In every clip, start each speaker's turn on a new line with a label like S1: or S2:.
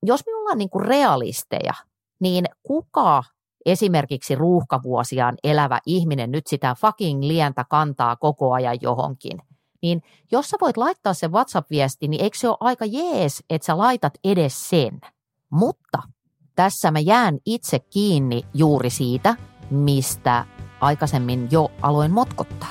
S1: jos me ollaan niin kuin realisteja, niin kuka esimerkiksi ruuhkavuosiaan elävä ihminen nyt sitä fucking lientä kantaa koko ajan johonkin? Niin jos sä voit laittaa sen WhatsApp-viesti, niin eikö se ole aika jees, että sä laitat edes sen? Mutta tässä mä jään itse kiinni juuri siitä, mistä aikaisemmin jo aloin motkottaa.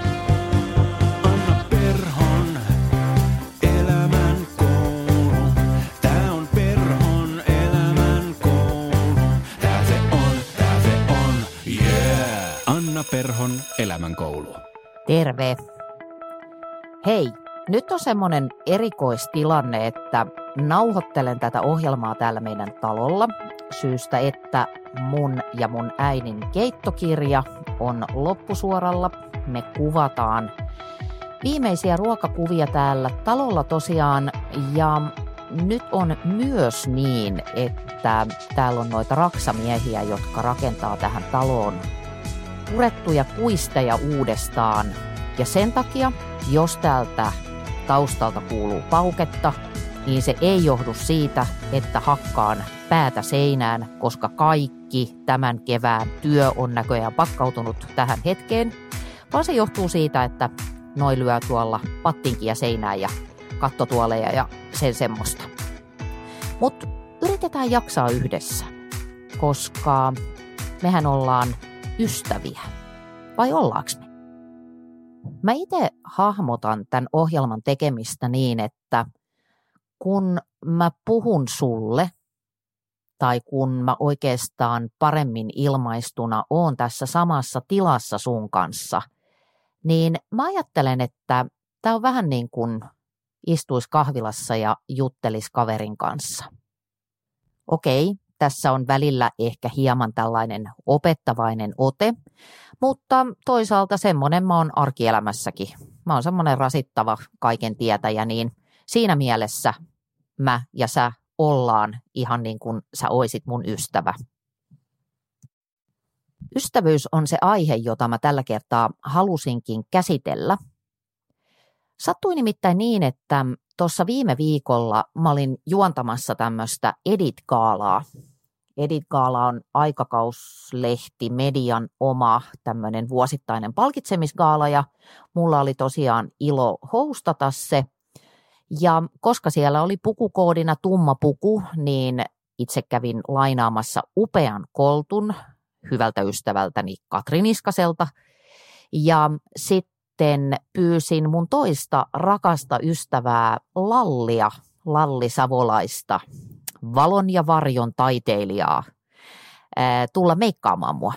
S2: Anna Perhon elämän koulu. Tää on Perhon elämän koulu. Tää se on, yeah. Anna Perhon elämän koulu.
S1: Terve. Hei, nyt on semmoinen erikoistilanne, että nauhoittelen tätä ohjelmaa täällä meidän talolla syystä, että mun ja mun äidin keittokirja on loppusuoralla. Me kuvataan viimeisiä ruokakuvia täällä talolla tosiaan, ja nyt on myös niin, että täällä on noita raksamiehiä, jotka rakentaa tähän taloon purettuja kuisteja uudestaan, ja sen takia, jos täältä taustalta kuuluu pauketta, niin se ei johdu siitä, että hakkaan päätä seinään, koska kaikki tämän kevään työ on näköjään pakkautunut tähän hetkeen, vaan se johtuu siitä, että noi lyö tuolla pattinkia seinään ja kattotuoleja ja sen semmoista. Mutta yritetään jaksaa yhdessä, koska mehän ollaan ystäviä. Vai ollaanko me? Mä itse hahmotan tämän ohjelman tekemistä niin, että kun mä puhun sulle, tai kun mä oikeastaan paremmin ilmaistuna oon tässä samassa tilassa sun kanssa, niin mä ajattelen, että tää on vähän niin kuin istuis kahvilassa ja juttelis kaverin kanssa. Okei, tässä on välillä ehkä hieman tällainen opettavainen ote, mutta toisaalta semmoinen mä oon arkielämässäkin. Mä oon semmoinen rasittava kaiken tietäjä, niin siinä mielessä mä ja sä ollaan ihan niin kuin sä oisit mun ystävä. Ystävyys on se aihe, jota mä tällä kertaa halusinkin käsitellä. Sattui nimittäin niin, että tuossa viime viikolla mä olin juontamassa tämmöistä Edit-gaalaa. Edit-gaala on aikakauslehti, median oma tämmöinen vuosittainen palkitsemisgaala, ja mulla oli tosiaan ilo hostata se. Ja koska siellä oli pukukoodina tumma puku, niin itse kävin lainaamassa upean koltun hyvältä ystävältäni Katri Niskaselta. Ja sitten pyysin mun toista rakasta ystävää Lalli Savolaista, valon ja varjon taiteilijaa, tulla meikkaamaan mua.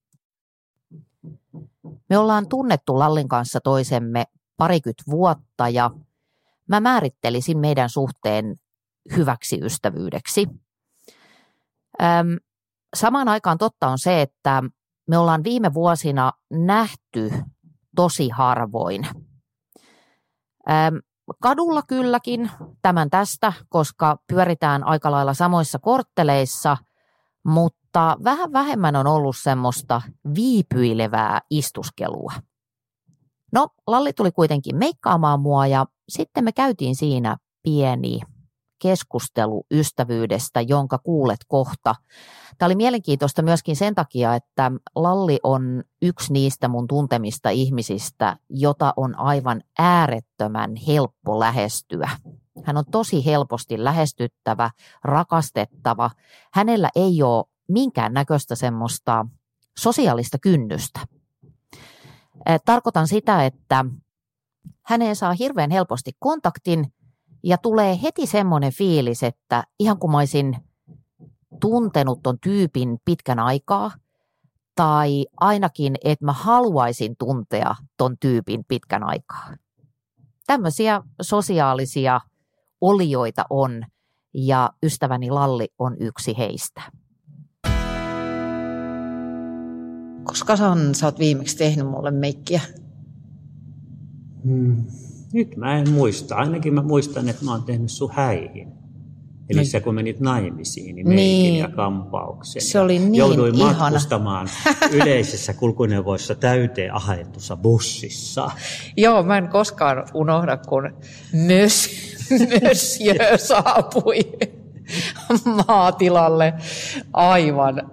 S1: Me ollaan tunnettu Lallin kanssa toisemme 20 vuotta, ja mä määrittelisin meidän suhteen hyväksi ystävyydeksi. Samaan aikaan totta on se, että me ollaan viime vuosina nähty tosi harvoin. Kadulla kylläkin, tämän tästä, koska pyöritään aika lailla samoissa kortteleissa, mutta vähän vähemmän on ollut semmoista viipyilevää istuskelua. No, Lalli tuli kuitenkin meikkaamaan mua, ja sitten me käytiin siinä pieni keskustelu ystävyydestä, jonka kuulet kohta. Tämä oli mielenkiintoista myöskin sen takia, että Lalli on yksi niistä mun tuntemista ihmisistä, jota on aivan äärettömän helppo lähestyä. Hän on tosi helposti lähestyttävä, rakastettava. Hänellä ei ole minkään näköistä semmoista sosiaalista kynnystä. Tarkoitan sitä, että häneen saa hirveän helposti kontaktin ja tulee heti semmoinen fiilis, että ihan kun mä olisin tuntenut ton tyypin pitkän aikaa, tai ainakin, että mä haluaisin tuntea ton tyypin pitkän aikaa. Tämmöisiä sosiaalisia olioita on, ja ystäväni Lalli on yksi heistä. Koska sä oot viimeksi tehnyt mulle meikkiä?
S3: Nyt mä en muista. Ainakin mä muistan, että mä oon tehnyt sun häihin. Eli se kun menit naimisiin, niin meikin ja kampauksen.
S1: Se oli niin
S3: jouduin
S1: ihana.
S3: Matkustamaan yleisissä kulkuneuvoissa täyteen ahdettussa bussissa.
S4: Joo, mä en koskaan unohda, kun Monsieur saapui maatilalle aivan,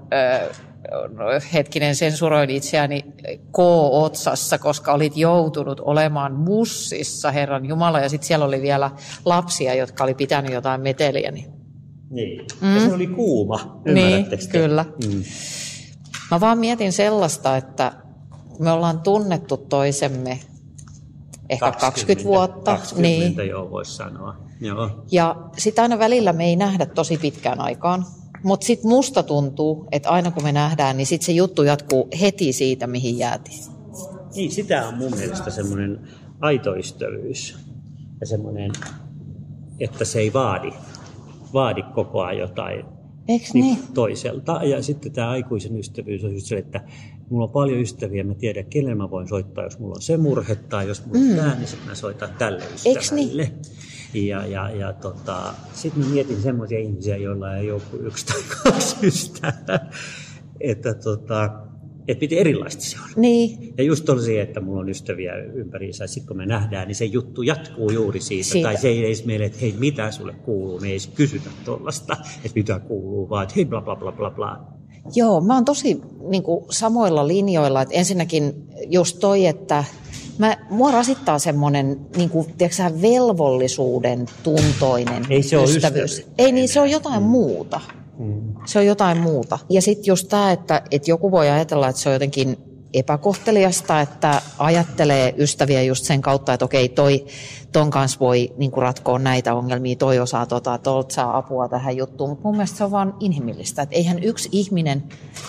S4: sensuroin itseäni K-otsassa, koska olit joutunut olemaan bussissa, Herran Jumala, ja sitten siellä oli vielä lapsia, jotka oli pitänyt jotain meteliä.
S3: Niin, ja se oli kuuma,
S4: ymmärrättekö te? Kyllä. Mä vaan mietin sellaista, että me ollaan tunnettu toisemme ehkä 20 vuotta.
S3: 20 joo, voisi sanoa. Joo.
S4: Ja sitten aina välillä me ei nähdä tosi pitkään aikaan. Mutta sitten musta tuntuu, että aina kun me nähdään, niin sitten se juttu jatkuu heti siitä, mihin jäätiin.
S3: Niin, sitä on mun mielestä semmoinen aito ystävyys. Ja semmoinen, että se ei vaadi koko ajan jotain toiselta. Ja sitten tämä aikuisen ystävyys on just se, että mulla on paljon ystäviä, mä tiedän, kenen mä voin soittaa, jos mulla on se murhe, tai jos mulla on tämä, niin sitten mä soitan tälle ystävälle. Ja sitten mä mietin semmoisia ihmisiä, joilla ei ole kuin 1 tai 2 ystävää, että miten erilaista se on.
S4: Niin.
S3: Ja just on se, että mulla on ystäviä ympäriinsä, ja sitten kun me nähdään, niin se juttu jatkuu juuri siitä. Tai se ei edes meille, että hei, mitä sulle kuuluu, me ei edes kysytä tuollaista, että mitä kuuluu, vaan että hei, bla bla bla bla bla.
S4: Joo, mä oon tosi samoilla linjoilla, että ensinnäkin just toi, että mua rasittaa semmoinen velvollisuuden tuntoinen
S3: ei se
S4: ystävyys. Ei niin, se on jotain muuta. Se on jotain muuta. Ja sitten just tämä, että joku voi ajatella, että se on jotenkin epäkohteliasta, että ajattelee ystäviä just sen kautta, että okei, ton kanssa voi ratkoa näitä ongelmia, toi osaa tuolta saa apua tähän juttuun. Mutta mun mielestä se on vaan inhimillistä. Että eihän yksi ihminen,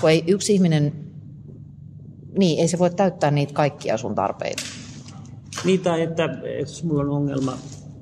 S4: niin ei se voi täyttää niitä kaikkia sun tarpeita.
S3: Niitä, että jos mulla on ongelma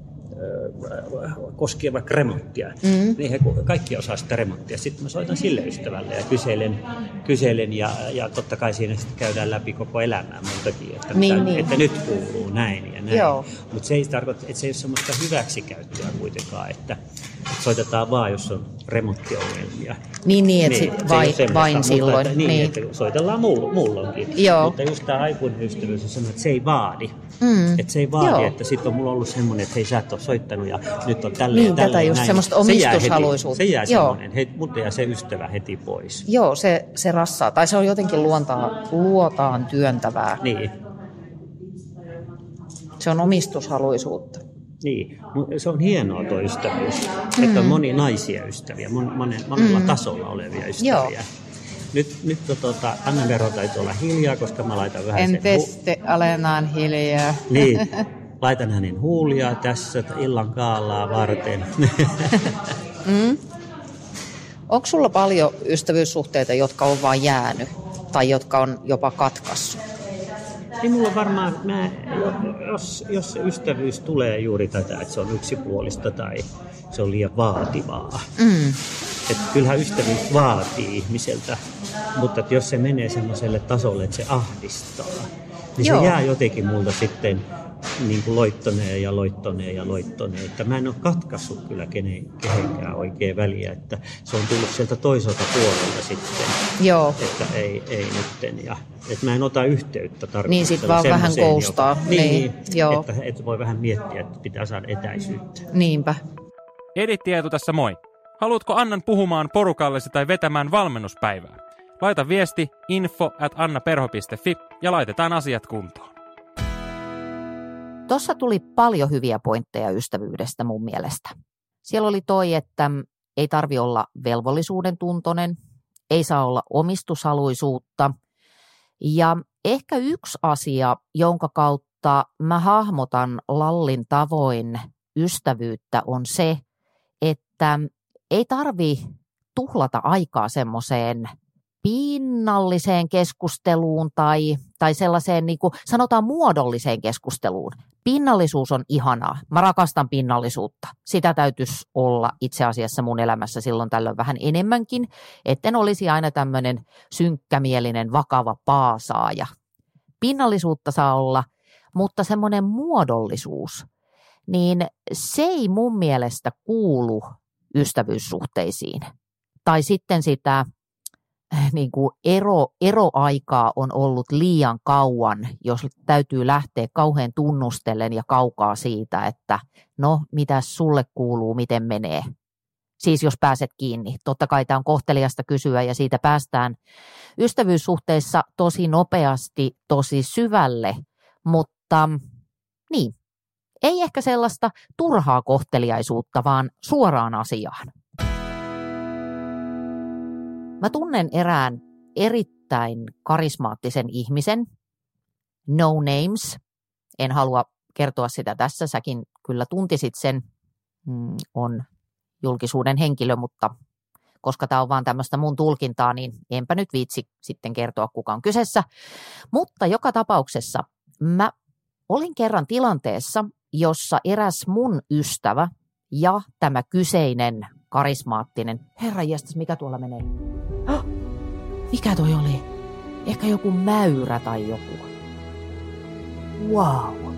S3: koskee vaikka remonttia, niin he kaikki osaa sitä remonttia. Sitten mä soitan sille ystävälle ja kyselen ja totta kai siinä sitten käydään läpi koko elämää muutakin, että nyt kuuluu näin ja näin. Mutta se ei tarkoita, että se ei ole semmoista hyväksikäyttöä kuitenkaan, että soitetaan vaan, jos on remonttiongelmia.
S4: Niin että vain silloin.
S3: Että soitellaan muulloinkin. Mutta just tämä aikuinen ystävyys on semmoinen, että se ei vaadi. Että se ei vaadi, että sitten on mulla ollut semmoinen, että hei, sä et ole soittanut ja nyt on tälleen.
S4: Niin, tätä just semmoista omistushaluisuutta.
S3: Se jää semmoinen, mutta jää se ystävä heti pois.
S4: Joo, se rassaa. Tai se on jotenkin luotaan työntävää.
S3: Niin.
S4: Se on omistushaluisuutta.
S3: Niin, se on hienoa tuo ystävyys, että on moni naisia ystäviä, monella tasolla olevia ystäviä. Joo. Nyt Anna-Vero täytyy olla hiljaa, koska mä laitan vähän
S4: sen... alenaan hiljaa.
S3: Niin, laitan hänen huulia tässä illan kaalaa varten.
S4: Onko sulla paljon ystävyyssuhteita, jotka on vaan jäänyt tai jotka on jopa katkaissut?
S3: Niin mulla varmaan, jos se ystävyys tulee juuri tätä, että se on yksipuolista tai se on liian vaativaa. Että kyllähän ystävyys vaatii ihmiseltä, mutta että jos se menee semmoiselle tasolle, että se ahdistaa, niin se jää jotenkin multa sitten niin kuin loittoneen. Että mä en ole katkaissut kyllä kehenkään oikein väliä, että se on tullut sieltä toiselta puolelta sitten.
S4: Joo.
S3: Että ei nytten. Ja, että mä en ota yhteyttä tarkoituksella.
S4: Niin sit vaan vähän koustaa.
S3: Niin, että voi vähän miettiä, että pitää saada etäisyyttä.
S4: Niinpä.
S5: Edittietu tässä moi. Haluatko Annan puhumaan porukallesi tai vetämään valmennuspäivää? Laita viesti info@annaperho.fi ja laitetaan asiat kuntoon.
S1: Tuossa tuli paljon hyviä pointteja ystävyydestä mun mielestä. Siellä oli toi, että ei tarvi olla velvollisuuden tuntoinen, ei saa olla omistushaluisuutta. Ja ehkä yksi asia, jonka kautta mä hahmotan Lallin tavoin ystävyyttä, on se, että ei tarvi tuhlata aikaa semmoiseen pinnalliseen keskusteluun tai sellaiseen niin kuin sanotaan muodolliseen keskusteluun. Pinnallisuus on ihanaa. Mä rakastan pinnallisuutta. Sitä täytyisi olla itse asiassa mun elämässä silloin tällöin vähän enemmänkin, etten olisi aina tämmöinen synkkämielinen, vakava paasaaja. Pinnallisuutta saa olla, mutta semmoinen muodollisuus, niin se ei mun mielestä kuulu ystävyyssuhteisiin. Tai sitten sitä niin kuin eroaikaa on ollut liian kauan, jos täytyy lähteä kauhean tunnustellen ja kaukaa siitä, että no, mitä sulle kuuluu, miten menee. Siis jos pääset kiinni. Totta kai tämä on kohteliasta kysyä ja siitä päästään ystävyyssuhteissa tosi nopeasti, tosi syvälle, mutta niin, ei ehkä sellaista turhaa kohteliaisuutta, vaan suoraan asiaan. Mä tunnen erään erittäin karismaattisen ihmisen, no names, en halua kertoa sitä tässä, säkin kyllä tuntisit sen, on julkisuuden henkilö, mutta koska tämä on vaan tämmöistä mun tulkintaa, niin enpä nyt viitsi sitten kertoa kuka on kyseessä. Mutta joka tapauksessa mä olin kerran tilanteessa, jossa eräs mun ystävä ja tämä kyseinen karismaattinen, herranjestas, mikä tuolla menee? Mikä toi oli? Ehkä joku mäyrä tai joku. Wow.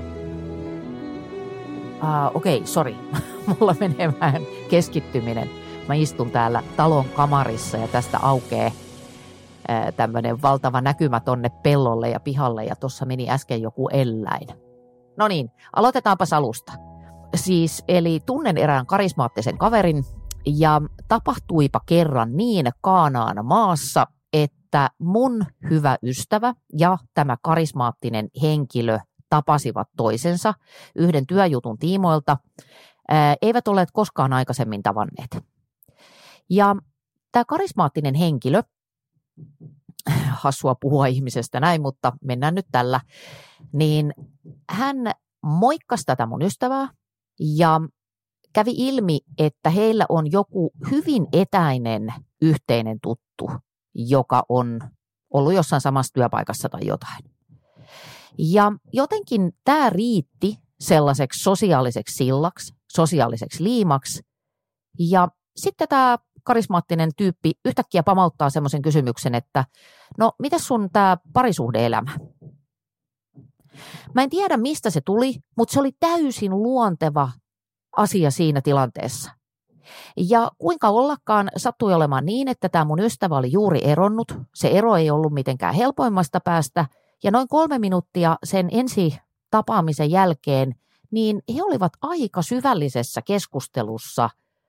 S1: Okei, sori. Mulla menee vähän keskittyminen. Mä istun täällä talon kamarissa ja tästä aukeaa tämmöinen valtava näkymä tonne pellolle ja pihalle ja tuossa meni äsken joku eläin. No niin, aloitetaanpas alusta. Siis, eli tunnen erään karismaattisen kaverin ja tapahtuipa kerran niin Kaanaan maassa, että mun hyvä ystävä ja tämä karismaattinen henkilö tapasivat toisensa yhden työjutun tiimoilta, eivät olleet koskaan aikaisemmin tavanneet. Ja tämä karismaattinen henkilö, hassua puhua ihmisestä näin, mutta mennään nyt tällä, niin hän moikkasi tätä mun ystävää ja kävi ilmi, että heillä on joku hyvin etäinen yhteinen tuttu, joka on ollut jossain samassa työpaikassa tai jotain. Ja jotenkin tämä riitti sellaiseksi sosiaaliseksi sillaksi, sosiaaliseksi liimaksi. Ja sitten tämä karismaattinen tyyppi yhtäkkiä pamauttaa semmoisen kysymyksen, että no, mitäs sun tämä parisuhde-elämä? Mä en tiedä, mistä se tuli, mutta se oli täysin luonteva asia siinä tilanteessa. Ja kuinka ollakaan sattui olemaan niin, että tämä mun ystävä oli juuri eronnut. Se ero ei ollut mitenkään helpoimmasta päästä. Ja noin 3 minuuttia sen ensi tapaamisen jälkeen, niin he olivat aika syvällisessä keskustelussa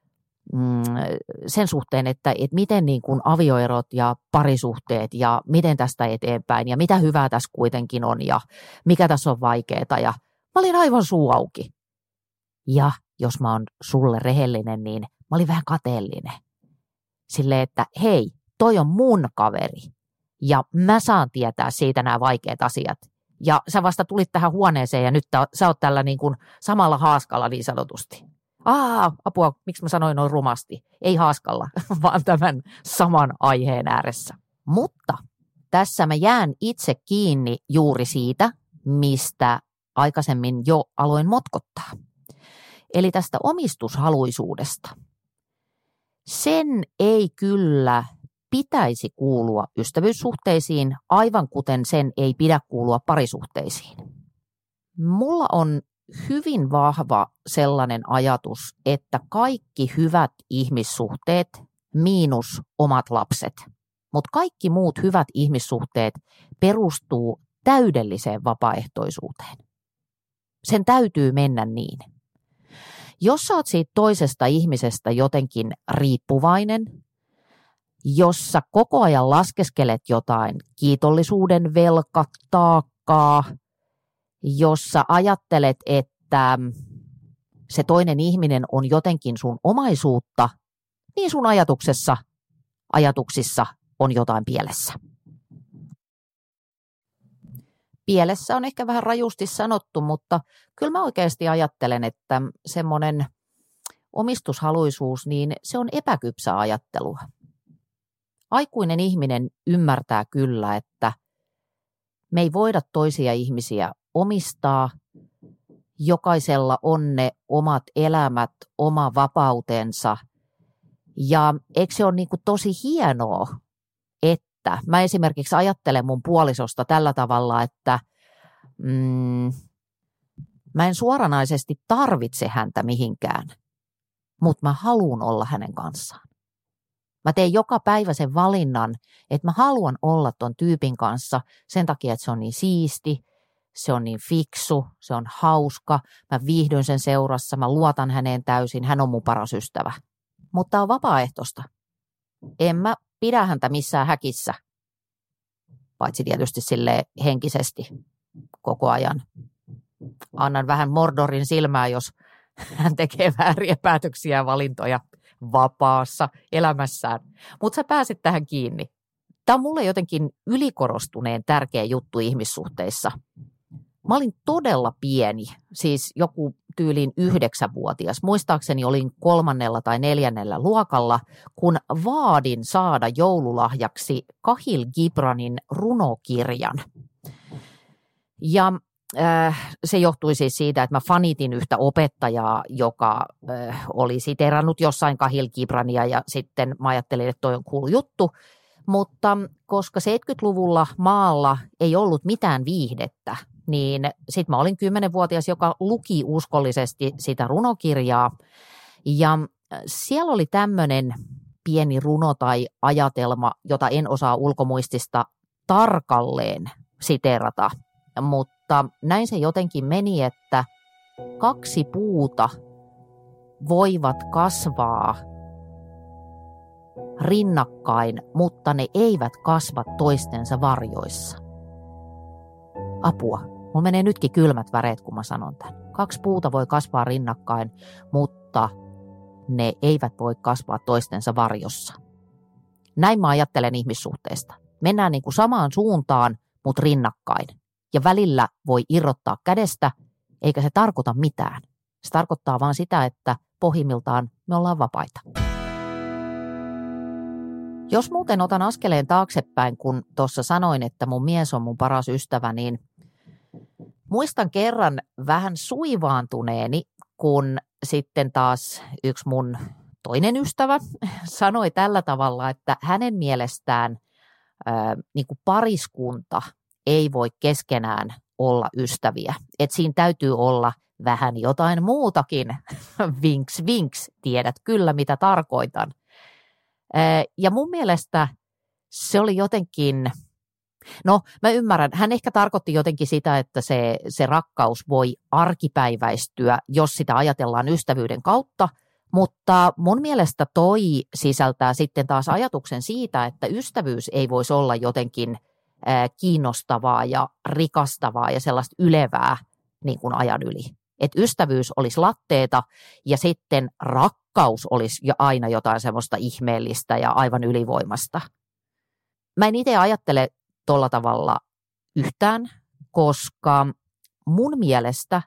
S1: sen suhteen, että miten niin kuin avioerot ja parisuhteet ja miten tästä eteenpäin ja mitä hyvää tässä kuitenkin on ja mikä tässä on vaikeaa. Ja mä olin aivan suu auki. Ja jos mä oon sulle rehellinen, niin mä olin vähän kateellinen. Silleen, että hei, toi on mun kaveri. Ja mä saan tietää siitä nämä vaikeat asiat. Ja sä vasta tulit tähän huoneeseen ja nyt sä oot tällä niin kuin samalla haaskalla niin sanotusti. Apua, miksi mä sanoin noin rumasti? Ei haaskalla, vaan tämän saman aiheen ääressä. Mutta tässä mä jään itse kiinni juuri siitä, mistä aikaisemmin jo aloin motkottaa. Eli tästä omistushaluisuudesta. Sen ei kyllä pitäisi kuulua ystävyyssuhteisiin, aivan kuten sen ei pidä kuulua parisuhteisiin. Mulla on hyvin vahva sellainen ajatus, että kaikki hyvät ihmissuhteet miinus omat lapset, mutta kaikki muut hyvät ihmissuhteet perustuu täydelliseen vapaaehtoisuuteen. Sen täytyy mennä niin. Jos sä oot siitä toisesta ihmisestä jotenkin riippuvainen, jos sä koko ajan laskeskelet jotain kiitollisuuden velkataakkaa, jos sä ajattelet, että se toinen ihminen on jotenkin sun omaisuutta, niin sun ajatuksissa on jotain pielessä. Pielessä on ehkä vähän rajusti sanottu, mutta kyllä mä oikeasti ajattelen, että semmoinen omistushaluisuus, niin se on epäkypsää ajattelua. Aikuinen ihminen ymmärtää kyllä, että me ei voida toisia ihmisiä omistaa. Jokaisella on ne omat elämät, oma vapautensa. Ja eikö se ole niin kuin tosi hienoa, että mä esimerkiksi ajattelen mun puolisosta tällä tavalla, että mä en suoranaisesti tarvitse häntä mihinkään, mutta mä haluan olla hänen kanssaan. Mä teen joka päivä sen valinnan, että mä haluan olla ton tyypin kanssa sen takia, että se on niin siisti, se on niin fiksu, se on hauska, mä viihdyn sen seurassa, mä luotan häneen täysin, hän on mun paras ystävä. Mutta on vapaaehtoista. En mä pidä häntä missään häkissä, paitsi tietysti silleen henkisesti koko ajan. Annan vähän Mordorin silmää, jos hän tekee vääriä päätöksiä ja valintoja vapaassa elämässään. Mutta sä pääsit tähän kiinni. Tämä on mulle jotenkin ylikorostuneen tärkeä juttu ihmissuhteissa. Mä olin todella pieni, siis joku tyyliin 9-vuotias. Muistaakseni olin 3. tai 4. luokalla, kun vaadin saada joululahjaksi Kahlil Gibranin runokirjan. Ja se johtui siis siitä, että mä fanitin yhtä opettajaa, joka oli siteerannut jossain Kahlil Gibrania ja sitten mä ajattelin, että toi on cool juttu. Mutta koska 70-luvulla maalla ei ollut mitään viihdettä, niin sitten mä olin 10-vuotias, joka luki uskollisesti sitä runokirjaa. Ja siellä oli tämmöinen pieni runo tai ajatelma, jota en osaa ulkomuistista tarkalleen siteerata. Mutta näin se jotenkin meni, että 2 puuta voivat kasvaa rinnakkain, mutta ne eivät kasva toistensa varjoissa. Apua. Mulla menee nytkin kylmät väreet, kun mä sanon tämän. 2 puuta voi kasvaa rinnakkain, mutta ne eivät voi kasvaa toistensa varjossa. Näin mä ajattelen ihmissuhteesta. Mennään niin kuin samaan suuntaan, mutta rinnakkain. Ja välillä voi irrottaa kädestä, eikä se tarkoita mitään. Se tarkoittaa vaan sitä, että pohjimmiltaan me ollaan vapaita. Jos muuten otan askeleen taaksepäin, kun tuossa sanoin, että mun mies on mun paras ystävä, niin muistan kerran vähän suivaantuneeni, kun sitten taas yksi mun toinen ystävä sanoi tällä tavalla, että hänen mielestään niin kuin pariskunta ei voi keskenään olla ystäviä. Että siinä täytyy olla vähän jotain muutakin. Vinks, vinks, tiedät kyllä mitä tarkoitan. Ja mun mielestä se oli jotenkin, no mä ymmärrän, hän ehkä tarkoitti jotenkin sitä, että se rakkaus voi arkipäiväistyä, jos sitä ajatellaan ystävyyden kautta, mutta mun mielestä toi sisältää sitten taas ajatuksen siitä, että ystävyys ei voisi olla jotenkin kiinnostavaa ja rikastavaa ja sellaista ylevää niin kuin ajan yli. Että ystävyys olisi latteeta ja sitten rakkaus olisi jo aina jotain semmoista ihmeellistä ja aivan ylivoimasta. Mä en itse ajattele tolla tavalla yhtään, koska mun mielestä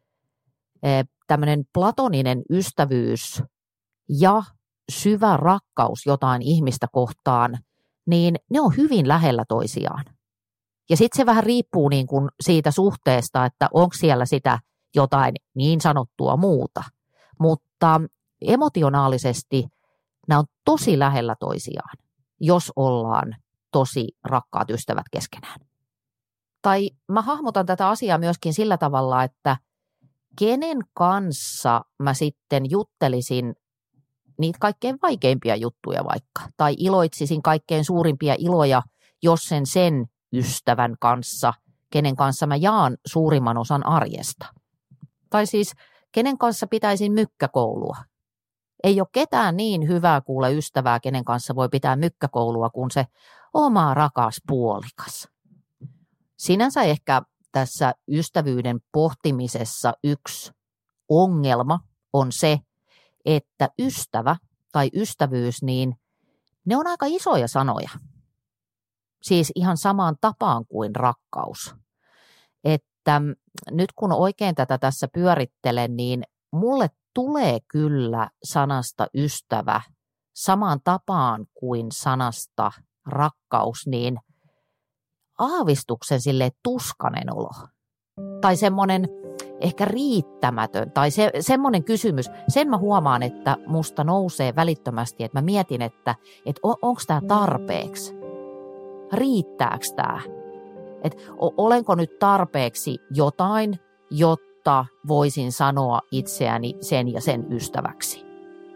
S1: tämmöinen platoninen ystävyys ja syvä rakkaus jotain ihmistä kohtaan, niin ne on hyvin lähellä toisiaan. Ja sitten se vähän riippuu niin kuin siitä suhteesta, että onko siellä sitä jotain niin sanottua muuta. Mutta emotionaalisesti nämä on tosi lähellä toisiaan, jos ollaan tosi rakkaat ystävät keskenään. Tai mä hahmotan tätä asiaa myöskin sillä tavalla, että kenen kanssa mä sitten juttelisin niitä kaikkein vaikeimpia juttuja vaikka, tai iloitsisin kaikkein suurimpia iloja, jos sen ystävän kanssa, kenen kanssa mä jaan suurimman osan arjesta. Tai siis, kenen kanssa pitäisin mykkäkoulua. Ei ole ketään niin hyvää kuule ystävää, kenen kanssa voi pitää mykkäkoulua, kuin se oma rakas puolikas. Sinänsä ehkä tässä ystävyyden pohtimisessa yksi ongelma on se, että ystävä tai ystävyys, niin ne on aika isoja sanoja. Siis ihan samaan tapaan kuin rakkaus. Että nyt kun oikein tätä tässä pyörittelen, niin mulle tulee kyllä sanasta ystävä samaan tapaan kuin sanasta rakkaus, niin aavistuksen silleen tuskanen olo. Tai semmoinen ehkä riittämätön, tai semmoinen kysymys, sen mä huomaan, että musta nousee välittömästi, että mä mietin, että onko tämä tarpeeksi? Riittääkö tämä? Että olenko nyt tarpeeksi jotain, jotta voisin sanoa itseäni sen ja sen ystäväksi?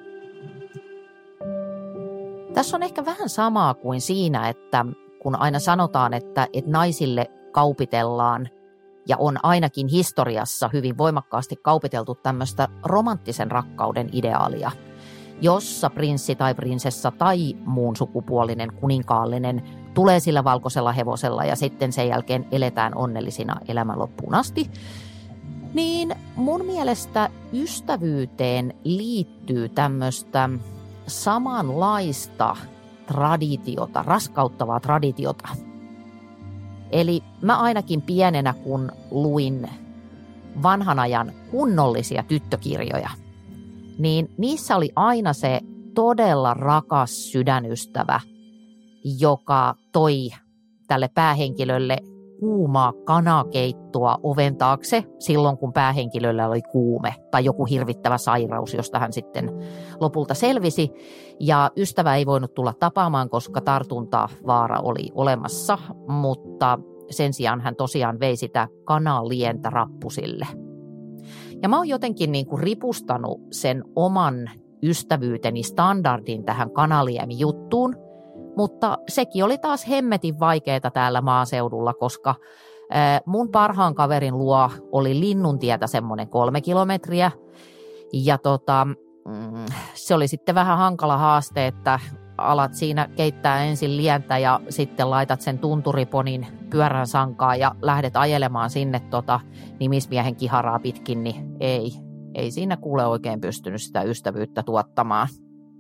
S1: Tässä on ehkä vähän samaa kuin siinä, että kun aina sanotaan, että naisille kaupitellaan ja on ainakin historiassa hyvin voimakkaasti kaupiteltu tämmöistä romanttisen rakkauden ideaalia, jossa prinssi tai prinsessa tai muun sukupuolinen kuninkaallinen tulee sillä valkoisella hevosella ja sitten sen jälkeen eletään onnellisina elämän loppuun asti, niin mun mielestä ystävyyteen liittyy tämmöistä samanlaista traditiota, raskauttavaa traditiota. Eli mä ainakin pienenä, kun luin vanhan ajan kunnollisia tyttökirjoja, niin niissä oli aina se todella rakas sydänystävä, joka toi tälle päähenkilölle kuumaa kanakeittoa oven taakse silloin, kun päähenkilöllä oli kuume tai joku hirvittävä sairaus, josta hän sitten lopulta selvisi. Ja ystävä ei voinut tulla tapaamaan, koska tartuntavaara oli olemassa, mutta sen sijaan hän tosiaan vei sitä kanalientä rappusille. Ja mä oon jotenkin niin kuin ripustanut sen oman ystävyyteni standardin tähän kanaliemi-juttuun, mutta sekin oli taas hemmetin vaikeaa täällä maaseudulla, koska mun parhaan kaverin luo oli Linnuntietä semmoinen 3 kilometriä. Ja se oli sitten vähän hankala haaste, että alat siinä keittää ensin lientä ja sitten laitat sen tunturiponin pyörän sankaan ja lähdet ajelemaan sinne nimismiehen kiharaa pitkin, niin ei siinä kuule oikein pystynyt sitä ystävyyttä tuottamaan.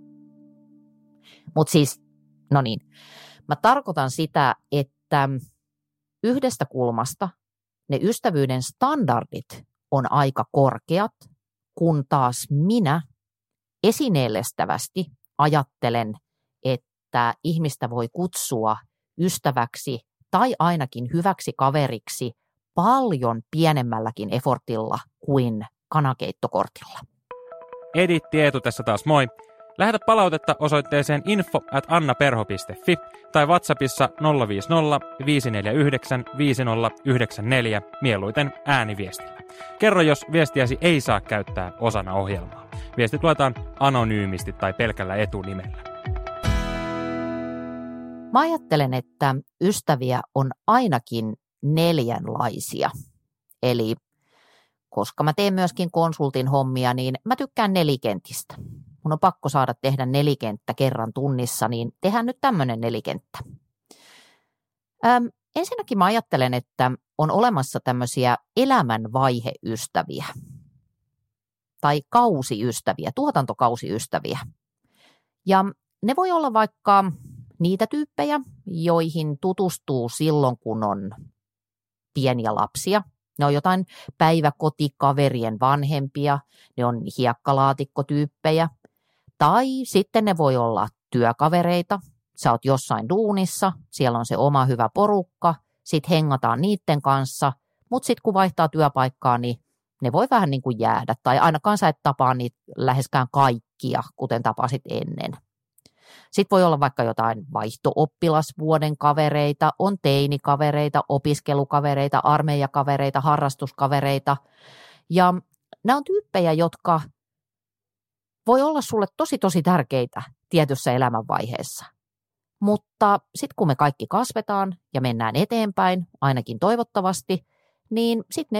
S1: Mutta siis, no niin, mä tarkoitan sitä, että yhdestä kulmasta ne ystävyyden standardit on aika korkeat, kun taas minä esineellistävästi ajattelen, että ihmistä voi kutsua ystäväksi tai ainakin hyväksi kaveriksi paljon pienemmälläkin effortilla kuin kanakeittokortilla.
S5: Editti Eetu tässä taas moi. Lähetä palautetta osoitteeseen info@annaperho.fi tai WhatsAppissa 050 549 5094 mieluiten ääniviestillä. Kerro, jos viestiäsi ei saa käyttää osana ohjelmaa. Viestit luetaan anonyymisti tai pelkällä etunimellä.
S1: Mä ajattelen, että ystäviä on ainakin 4 Eli koska mä teen myöskin konsultin hommia, niin mä tykkään nelikentistä. Mun on pakko saada tehdä 4 kerran tunnissa, niin tehdään nyt tämmöinen 4. Ensinnäkin mä ajattelen, että on olemassa tämmöisiä elämänvaiheystäviä tai kausiystäviä, tuotantokausiystäviä. Ja ne voi olla vaikka niitä tyyppejä, joihin tutustuu silloin, kun on pieniä lapsia. Ne on jotain päiväkotikaverien vanhempia, ne on hiekkalaatikkotyyppejä. Tai sitten ne voi olla työkavereita, sä oot jossain duunissa, siellä on se oma hyvä porukka, sit hengataan niiden kanssa, mutta sitten kun vaihtaa työpaikkaa, niin ne voi vähän niin kuin jäädä. Tai ainakaan sä et tapaa niitä läheskään kaikkia, kuten tapasit ennen. Sitten voi olla vaikka jotain vaihto-oppilasvuoden kavereita, on teinikavereita, opiskelukavereita, armeijakavereita, harrastuskavereita. Ja nämä on tyyppejä, jotka voi olla sulle tosi tärkeitä tietyssä elämänvaiheessa. Mutta sitten kun me kaikki kasvetaan ja mennään eteenpäin, ainakin toivottavasti, niin sitten ne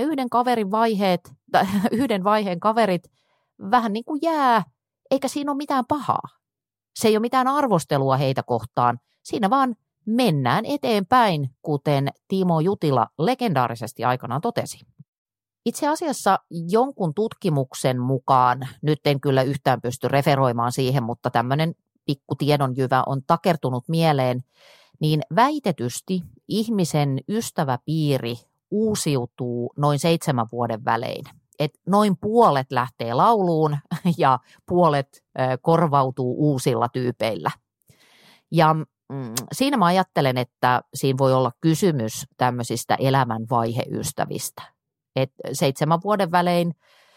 S1: yhden vaiheen kaverit vähän niin kuin jää, eikä siinä ole mitään pahaa. Se ei ole mitään arvostelua heitä kohtaan, siinä vaan mennään eteenpäin, kuten Timo Jutila legendaarisesti aikanaan totesi. Itse asiassa jonkun tutkimuksen mukaan, nyt en kyllä yhtään pysty referoimaan siihen, mutta tämmöinen pikku tiedonjyvä on takertunut mieleen, niin väitetysti ihmisen ystäväpiiri uusiutuu noin 7 vuoden välein. Et noin puolet lähtee lauluun ja puolet korvautuu uusilla tyypeillä. Ja siinä mä ajattelen, että siinä voi olla kysymys tämmöisistä elämänvaiheystävistä. Et 7 vuoden välein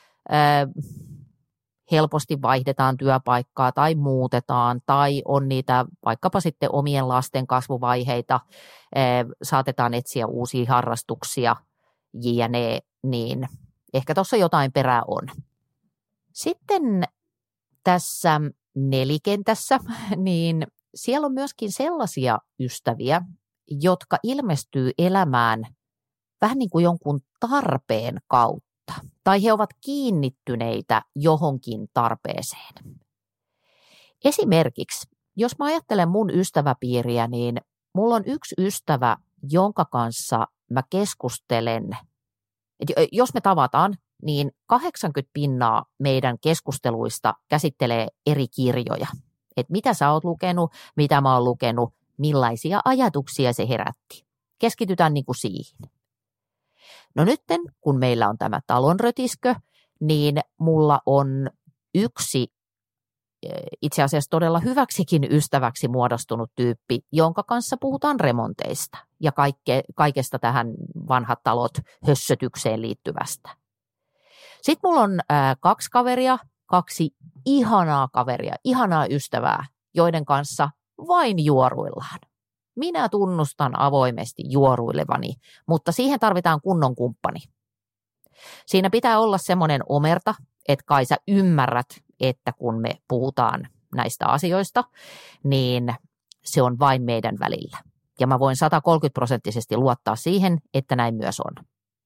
S1: helposti vaihdetaan työpaikkaa tai muutetaan tai on niitä vaikkapa sitten omien lasten kasvuvaiheita, saatetaan etsiä uusia harrastuksia jne, niin ehkä tuossa jotain perää on. Sitten tässä nelikentässä, niin siellä on myöskin sellaisia ystäviä, jotka ilmestyy elämään vähän niin kuin jonkun tarpeen kautta. Tai he ovat kiinnittyneitä johonkin tarpeeseen. Esimerkiksi, jos mä ajattelen mun ystäväpiiriä, niin mulla on yksi ystävä, jonka kanssa mä keskustelen. Jos me tavataan, niin 80% meidän keskusteluista käsittelee eri kirjoja. Että mitä sä oot lukenut, mitä mä oon lukenut, millaisia ajatuksia se herätti. Keskitytään niin kuin siihen. No nytten, kun meillä on tämä talonrötiskö, niin mulla on yksi itse asiassa todella hyväksikin ystäväksi muodostunut tyyppi, jonka kanssa puhutaan remonteista ja kaikesta tähän vanhat talot hössötykseen liittyvästä. Sitten mulla on 2 kaveria, 2 ihanaa kaveria, ihanaa ystävää, joiden kanssa vain juoruillaan. Minä tunnustan avoimesti juoruilevani, mutta siihen tarvitaan kunnon kumppani. Siinä pitää olla semmoinen omerta, että kai sä ymmärrät, että kun me puhutaan näistä asioista, niin se on vain meidän välillä. Ja mä voin 130% luottaa siihen, että näin myös on.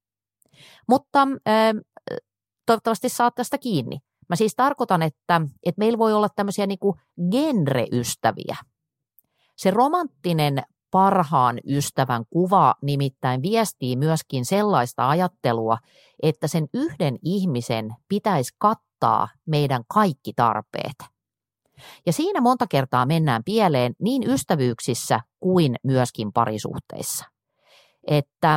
S1: Mutta toivottavasti saat tästä kiinni. Mä siis tarkoitan, että meillä voi olla tämmöisiä niin kuin genreystäviä. Se romanttinen parhaan ystävän kuva nimittäin viestii myöskin sellaista ajattelua, että sen yhden ihmisen pitäisi kattaa meidän kaikki tarpeet. Ja siinä monta kertaa mennään pieleen niin ystävyyksissä kuin myöskin parisuhteissa. Että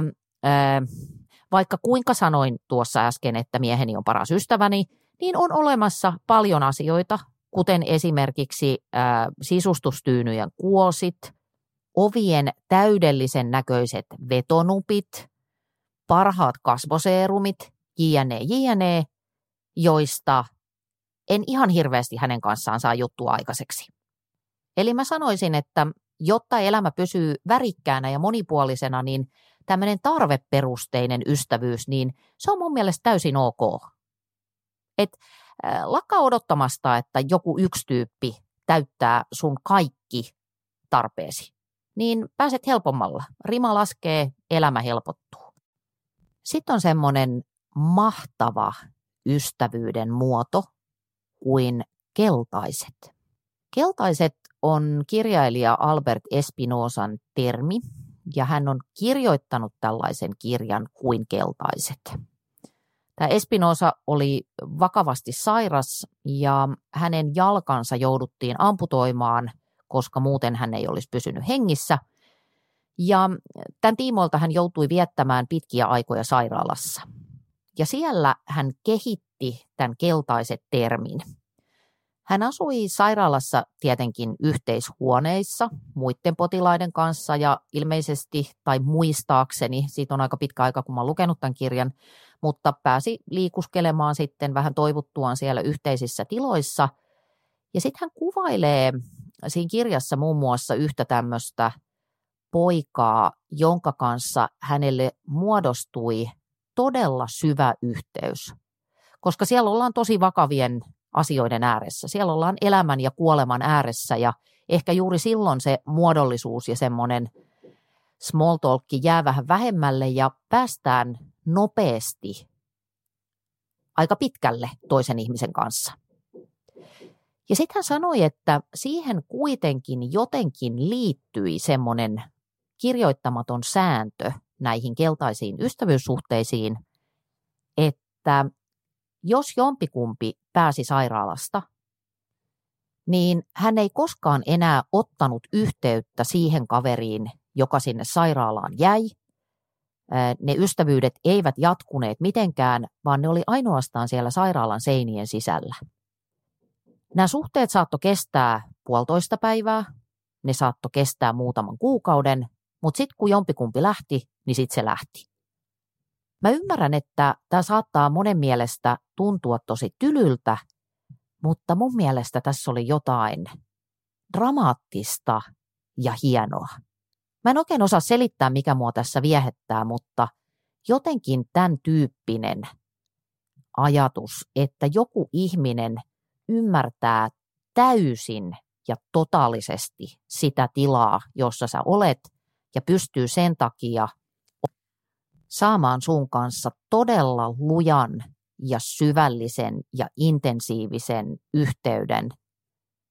S1: vaikka kuinka sanoin tuossa äsken, että mieheni on paras ystäväni, niin on olemassa paljon asioita, kuten esimerkiksi sisustustyynyjen kuosit, ovien täydellisen näköiset vetonupit, parhaat kasvoseerumit, jne, joista en ihan hirveästi hänen kanssaan saa juttua aikaiseksi. Eli mä sanoisin, että jotta elämä pysyy värikkäänä ja monipuolisena, niin tämmöinen tarveperusteinen ystävyys, niin se on mun mielestä täysin ok. Lakkaa odottamasta, että joku yksi tyyppi täyttää sun kaikki tarpeesi. Niin pääset helpommalla. Rima laskee, elämä helpottuu. Sitten on semmoinen mahtava ystävyyden muoto kuin keltaiset. Keltaiset on kirjailija Albert Espinozan termi, ja hän on kirjoittanut tällaisen kirjan kuin keltaiset. Tämä Espinoza oli vakavasti sairas ja hänen jalkansa jouduttiin amputoimaan, koska muuten hän ei olisi pysynyt hengissä. Ja tämän tiimoilta hän joutui viettämään pitkiä aikoja sairaalassa. Ja siellä hän kehitti tämän keltaiset termin. Hän asui sairaalassa tietenkin yhteishuoneissa muiden potilaiden kanssa ja ilmeisesti tai muistaakseni, siitä on aika pitkä aika kun mä oon lukenut tämän kirjan, mutta pääsi liikuskelemaan sitten vähän toivuttuaan siellä yhteisissä tiloissa. Ja sitten hän kuvailee siinä kirjassa muun muassa yhtä tämmöistä poikaa, jonka kanssa hänelle muodostui todella syvä yhteys, koska siellä ollaan tosi vakavien asioiden ääressä. Siellä ollaan elämän ja kuoleman ääressä ja ehkä juuri silloin se muodollisuus ja semmoinen small talk jää vähän vähemmälle ja päästään nopeasti aika pitkälle toisen ihmisen kanssa. Ja sitten hän sanoi, että siihen kuitenkin jotenkin liittyi semmoinen kirjoittamaton sääntö näihin keltaisiin ystävyyssuhteisiin, että jos jompikumpi pääsi sairaalasta, niin hän ei koskaan enää ottanut yhteyttä siihen kaveriin, joka sinne sairaalaan jäi. Ne ystävyydet eivät jatkuneet mitenkään, vaan ne oli ainoastaan siellä sairaalan seinien sisällä. Nämä suhteet saattoi kestää 1,5 päivää, ne saattoi kestää muutaman kuukauden, mutta sitten kun jompikumpi lähti, niin sitten se lähti. Mä ymmärrän, että tämä saattaa monen mielestä tuntua tosi tylyltä, mutta mun mielestä tässä oli jotain dramaattista ja hienoa. Mä en oikein osaa selittää, mikä mua tässä viehättää, mutta jotenkin tämän tyyppinen ajatus, että joku ihminen ymmärtää täysin ja totaalisesti sitä tilaa, jossa sä olet ja pystyy sen takia saamaan sun kanssa todella lujan ja syvällisen ja intensiivisen yhteyden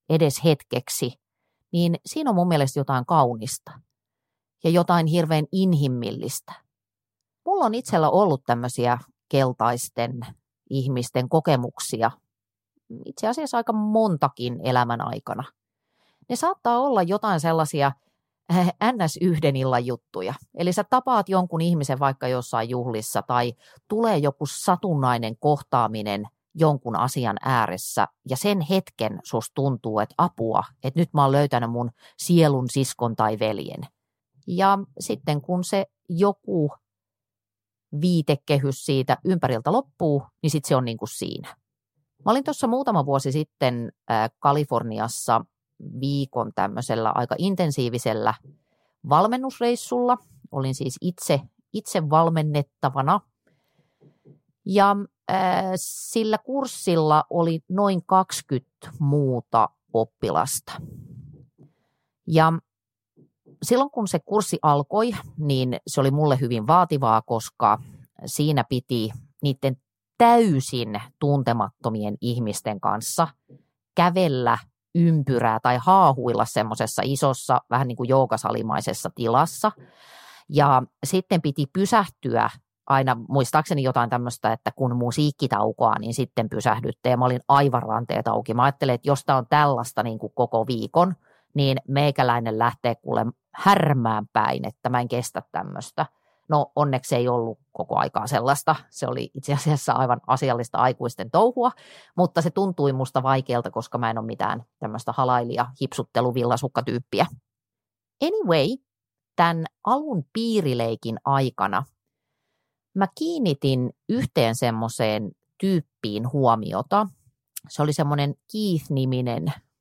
S1: edes hetkeksi, niin siinä on mun mielestä jotain kaunista ja jotain hirveän inhimillistä. Mulla on itsellä ollut tämmöisiä keltaisten ihmisten kokemuksia, itse asiassa aika montakin elämän aikana. Ne saattaa olla jotain sellaisia ns. Yhden illan juttuja. Eli sä tapaat jonkun ihmisen vaikka jossain juhlissa tai tulee joku satunnainen kohtaaminen jonkun asian ääressä ja sen hetken susta tuntuu, että apua, että nyt mä oon löytänyt mun sielun siskon tai veljen. Ja sitten kun se joku viitekehys siitä ympäriltä loppuu, niin sitten se on niin kuin siinä. Mä olin tuossa muutama vuosi sitten Kaliforniassa viikon tämmöisellä aika intensiivisellä valmennusreissulla. Olin siis itse valmennettavana. Ja sillä kurssilla oli noin 20 muuta oppilasta. Ja silloin kun se kurssi alkoi, niin se oli mulle hyvin vaativaa, koska siinä piti niiden täysin tuntemattomien ihmisten kanssa kävellä ympyrää tai haahuilla semmoisessa isossa, vähän niin kuin joogasalimaisessa tilassa. Ja sitten piti pysähtyä aina, muistaakseni jotain tämmöistä, että kun musiikki taukoaa, niin sitten pysähdytte. Ja mä olin aivan ranteet auki. Mä ajattelin, että jos tää on tällaista niin kuin koko viikon, niin meikäläinen lähtee kuule härmään päin, että mä en kestä tämmöistä. No onneksi ei ollut koko aikaa sellaista. Se oli itse asiassa aivan asiallista aikuisten touhua, mutta se tuntui musta vaikealta, koska mä en ole mitään tämmöistä halailija, hipsuttelu, villasukkatyyppiä. Anyway, tämän alun piirileikin aikana mä kiinnitin yhteen semmoiseen tyyppiin huomiota. Se oli semmoinen Keith-niminen,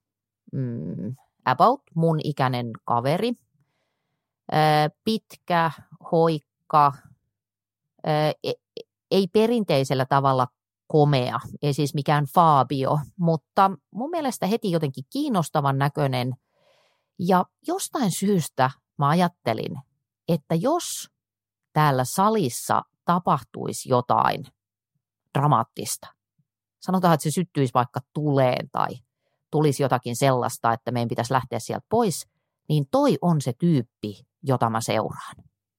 S1: about mun ikäinen kaveri. Pitkä, hoikka, ei perinteisellä tavalla komea, ei siis mikään Fabio, mutta mun mielestä heti jotenkin kiinnostavan näköinen. Ja jostain syystä mä ajattelin, että jos täällä salissa tapahtuisi jotain dramaattista, sanotaan, että se syttyisi vaikka tuleen tai tulisi jotakin sellaista, että meidän pitäisi lähteä sieltä pois, niin toi on se tyyppi, jota mä seuraan.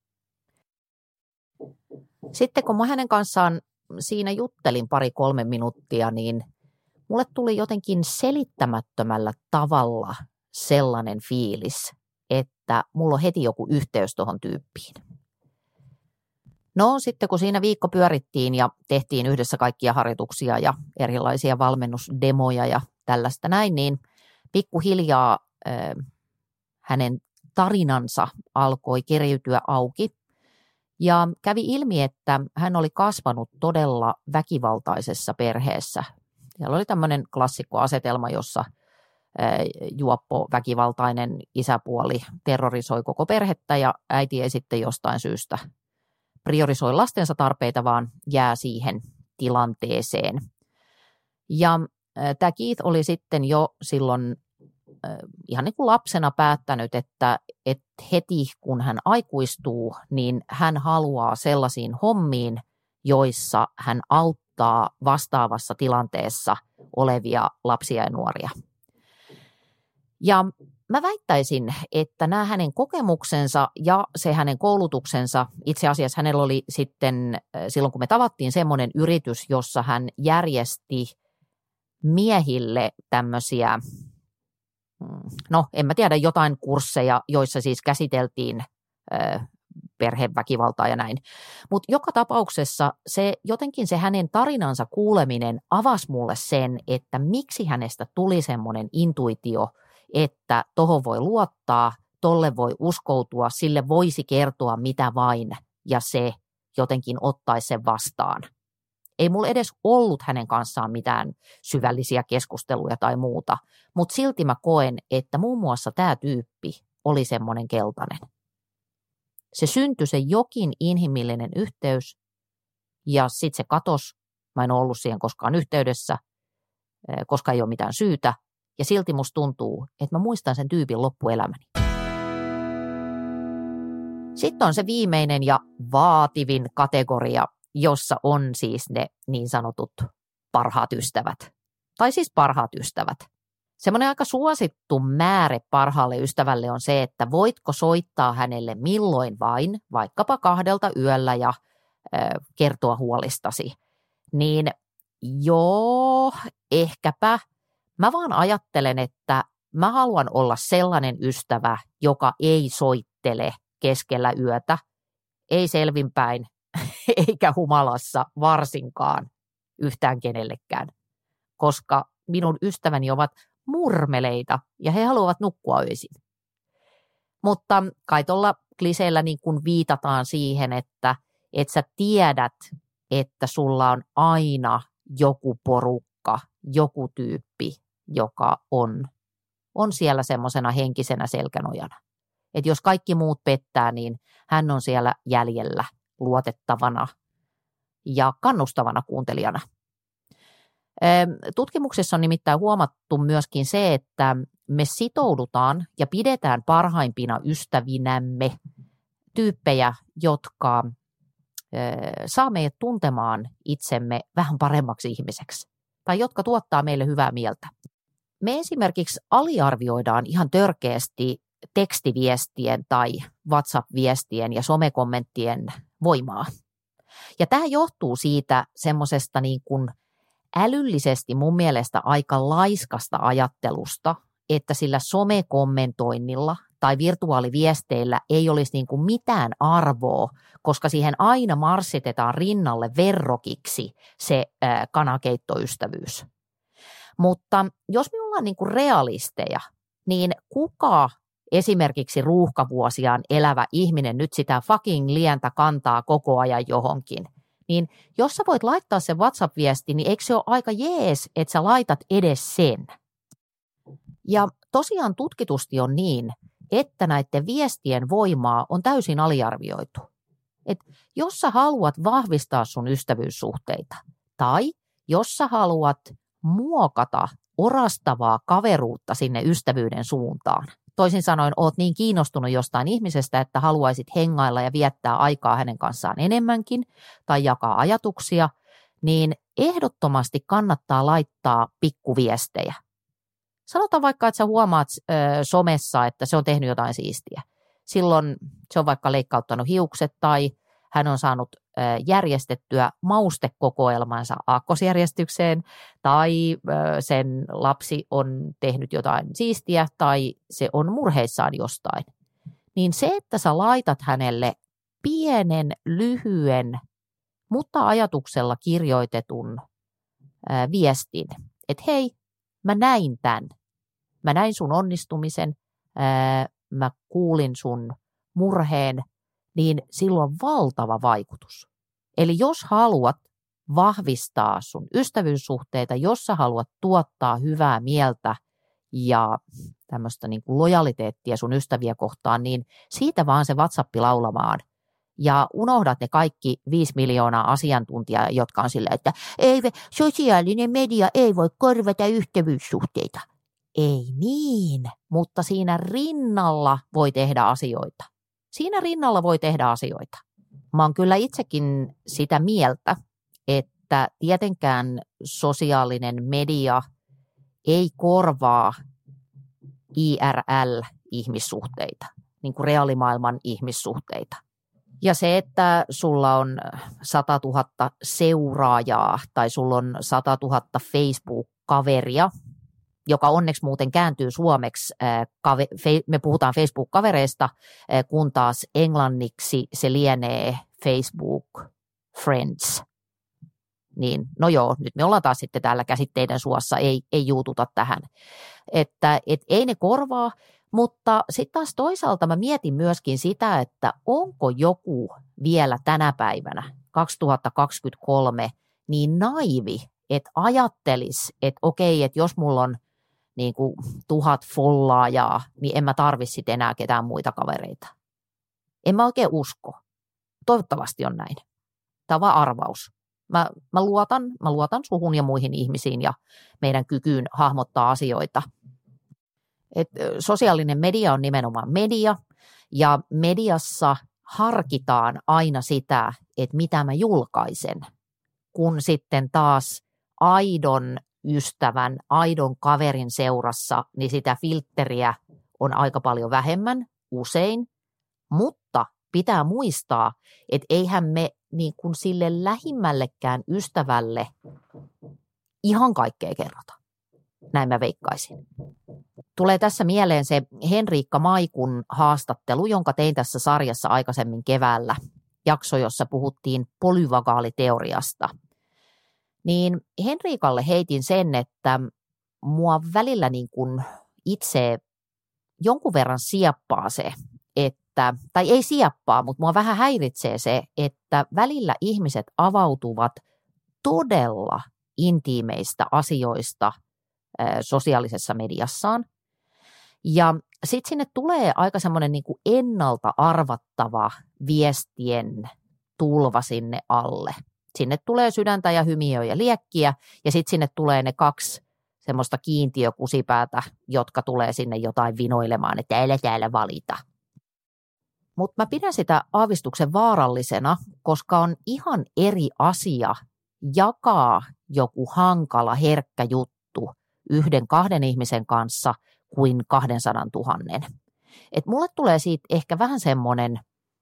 S1: Sitten kun mä hänen kanssaan siinä juttelin 2-3 minuuttia, niin mulle tuli jotenkin selittämättömällä tavalla sellainen fiilis, että mulla on heti joku yhteys tuohon tyyppiin. No sitten kun siinä viikko pyörittiin ja tehtiin yhdessä kaikkia harjoituksia ja erilaisia valmennusdemoja ja tällaista näin, niin pikkuhiljaa hänen tarinansa alkoi keriytyä auki. Ja kävi ilmi, että hän oli kasvanut todella väkivaltaisessa perheessä. Siellä oli tämmöinen klassikkoasetelma, jossa juoppo väkivaltainen isäpuoli terrorisoi koko perhettä ja äiti ei sitten jostain syystä priorisoi lastensa tarpeita, vaan jää siihen tilanteeseen. Ja tämä Keith oli sitten jo silloin ihan niin kuin lapsena päättänyt, että heti kun hän aikuistuu, niin hän haluaa sellaisiin hommiin, joissa hän auttaa vastaavassa tilanteessa olevia lapsia ja nuoria. Ja mä väittäisin, että nämä hänen kokemuksensa ja se hänen koulutuksensa, itse asiassa hänellä oli sitten silloin kun me tavattiin semmoinen yritys, jossa hän järjesti miehille tämmöisiä, no en mä tiedä, jotain kursseja, joissa siis käsiteltiin perheväkivaltaa ja näin. Mutta joka tapauksessa jotenkin se hänen tarinansa kuuleminen avasi mulle sen, että miksi hänestä tuli semmoinen intuitio, että tohon voi luottaa, tolle voi uskoutua, sille voisi kertoa mitä vain ja se jotenkin ottaisi sen vastaan. Ei mulla edes ollut hänen kanssaan mitään syvällisiä keskusteluja tai muuta, mutta silti mä koen, että muun muassa tämä tyyppi oli semmoinen keltainen. Se syntyi se jokin inhimillinen yhteys ja sitten se katosi. Mä en ole ollut siihen koskaan yhteydessä, koska ei ole mitään syytä. Ja silti musta tuntuu, että mä muistan sen tyypin loppuelämäni. Sitten on se viimeinen ja vaativin kategoria, jossa on siis ne niin sanotut parhaat ystävät. Tai siis parhaat ystävät. Semmoinen aika suosittu määrä parhaalle ystävälle on se, että voitko soittaa hänelle milloin vain, vaikkapa 2 yöllä ja kertoa huolistasi. Niin joo, ehkäpä. Mä vaan ajattelen, että mä haluan olla sellainen ystävä, joka ei soittele keskellä yötä, ei selvinpäin, eikä humalassa varsinkaan yhtään kenellekään, koska minun ystäväni ovat murmeleita ja he haluavat nukkua öisin. Mutta kai tuolla kliseillä niin kun viitataan siihen, että et sä tiedät, että sulla on aina joku porukka, joku tyyppi, joka on siellä semmoisena henkisenä selkänojana. Että jos kaikki muut pettää, niin hän on siellä jäljellä luotettavana ja kannustavana kuuntelijana. Tutkimuksessa on nimittäin huomattu myöskin se, että me sitoudutaan ja pidetään parhaimpina ystävinämme tyyppejä, jotka saa meidät tuntemaan itsemme vähän paremmaksi ihmiseksi tai jotka tuottaa meille hyvää mieltä. Me esimerkiksi aliarvioidaan ihan törkeästi tekstiviestien tai WhatsApp-viestien ja somekommenttien voimaa. Ja tämä johtuu siitä semmoisesta niin kuin älyllisesti mun mielestä aika laiskasta ajattelusta, että sillä somekommentoinnilla tai virtuaaliviesteillä ei olisi niin kuin mitään arvoa, koska siihen aina marssitetaan rinnalle verrokiksi se kanakeittoystävyys. Mutta jos me ollaan niin kuin realisteja, niin kuka esimerkiksi ruuhkavuosiaan elävä ihminen nyt sitä fucking lientä kantaa koko ajan johonkin, niin jos sä voit laittaa sen WhatsApp-viesti, niin eikö se ole aika jees, että sä laitat edes sen? Ja tosiaan tutkitusti on niin, että näiden viestien voimaa on täysin aliarvioitu. Et jos sä haluat vahvistaa sun ystävyyssuhteita tai jos sä haluat muokata orastavaa kaveruutta sinne ystävyyden suuntaan, toisin sanoen oot niin kiinnostunut jostain ihmisestä, että haluaisit hengailla ja viettää aikaa hänen kanssaan enemmänkin tai jakaa ajatuksia, niin ehdottomasti kannattaa laittaa pikkuviestejä. Sanotaan vaikka, että sä huomaat somessa, että se on tehnyt jotain siistiä. Silloin se on vaikka leikkauttanut hiukset tai hän on saanut järjestettyä maustekokoelmansa aakkosjärjestykseen tai sen lapsi on tehnyt jotain siistiä tai se on murheissaan jostain. Niin se, että sä laitat hänelle pienen, lyhyen, mutta ajatuksella kirjoitetun viestin, että hei, mä näin tämän. Mä näin sun onnistumisen, mä kuulin sun murheen, niin sillä on valtava vaikutus. Eli jos haluat vahvistaa sun ystävyyssuhteita, jos sä haluat tuottaa hyvää mieltä ja tämmöistä niin kuin lojaliteettia sun ystäviä kohtaan, niin siitä vaan se WhatsApp laulamaan. Ja unohdat ne kaikki 5 miljoonaa asiantuntijaa, jotka on silleen, että ei, sosiaalinen media ei voi korvata ystävyyssuhteita. Ei niin, mutta siinä rinnalla voi tehdä asioita. Siinä rinnalla voi tehdä asioita. Mä oon kyllä itsekin sitä mieltä, että tietenkään sosiaalinen media ei korvaa IRL-ihmissuhteita, niin kuin reaalimaailman ihmissuhteita. Ja se, että sulla on 100 000 seuraajaa tai sulla on 100 000 Facebook-kaveria, joka onneksi muuten kääntyy suomeksi, me puhutaan Facebook-kavereista, kun taas englanniksi se lienee Facebook Friends. Niin, no joo, nyt me ollaan taas sitten täällä käsitteiden suossa, ei juututa tähän. Että ei ne korvaa, mutta sitten taas toisaalta mä mietin myöskin sitä, että onko joku vielä tänä päivänä, 2023, niin naivi, että ajattelisi, että okei, että jos mulla on niin kuin 1000 follaajaa, niin en mä tarvitse sitten enää ketään muita kavereita. En mä oikein usko. Toivottavasti on näin. Tämä on vaan arvaus. Mä luotan suhun ja muihin ihmisiin ja meidän kykyyn hahmottaa asioita. Sosiaalinen media on nimenomaan media ja mediassa harkitaan aina sitä, että mitä mä julkaisen, kun sitten taas aidon ystävän, aidon kaverin seurassa, niin sitä filtteriä on aika paljon vähemmän usein, mutta pitää muistaa, että eihän me niin kuin sille lähimmällekään ystävälle ihan kaikkea kerrota. Näin mä veikkaisin. Tulee tässä mieleen se Henriikka Maikun haastattelu, jonka tein tässä sarjassa aikaisemmin keväällä. Jakso, jossa puhuttiin polyvagaaliteoriasta. Niin Henriikalle heitin sen, että mua välillä niin kuin itse jonkun verran sieppaa se, tai ei sieppaa, mutta mua vähän häiritsee se, että välillä ihmiset avautuvat todella intiimeistä asioista sosiaalisessa mediassaan. Ja sitten sinne tulee aika semmoinen niin kuin ennalta arvattava viestien tulva sinne alle. Sinne tulee sydäntä ja hymiöä ja liekkiä ja sitten sinne tulee ne 2 semmoista kiintiökusipäätä, jotka tulee sinne jotain vinoilemaan, että älä täällä valita. Mutta mä pidän sitä aavistuksen vaarallisena, koska on ihan eri asia jakaa joku hankala, herkkä juttu 1-2 ihmisen kanssa kuin 200 000. Et mulle tulee siitä ehkä vähän semmoinen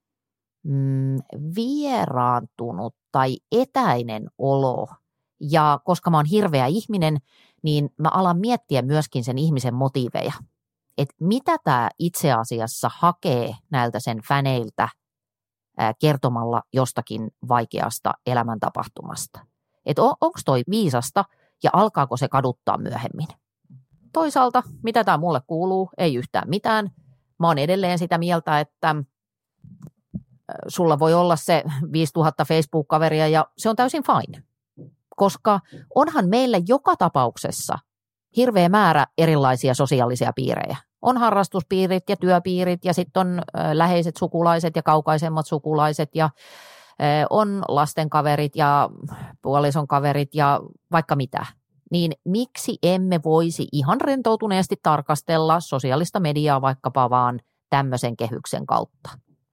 S1: vieraantunut tai etäinen olo. Ja koska mä oon hirveä ihminen, niin mä alan miettiä myöskin sen ihmisen motiiveja. Että mitä tämä itse asiassa hakee näiltä sen fäneiltä kertomalla jostakin vaikeasta elämäntapahtumasta. Että onko toi viisasta ja alkaako se kaduttaa myöhemmin. Toisaalta, mitä tämä mulle kuuluu, ei yhtään mitään. Mä oon edelleen sitä mieltä, että sulla voi olla se 5000 Facebook-kaveria ja se on täysin fine. Koska onhan meillä joka tapauksessa hirveä määrä erilaisia sosiaalisia piirejä. On harrastuspiirit ja työpiirit ja sitten on läheiset sukulaiset ja kaukaisemmat sukulaiset ja on lasten kaverit ja puolison kaverit ja vaikka mitä. Niin miksi emme voisi ihan rentoutuneesti tarkastella sosiaalista mediaa vaikkapa vaan tämmöisen kehyksen kautta?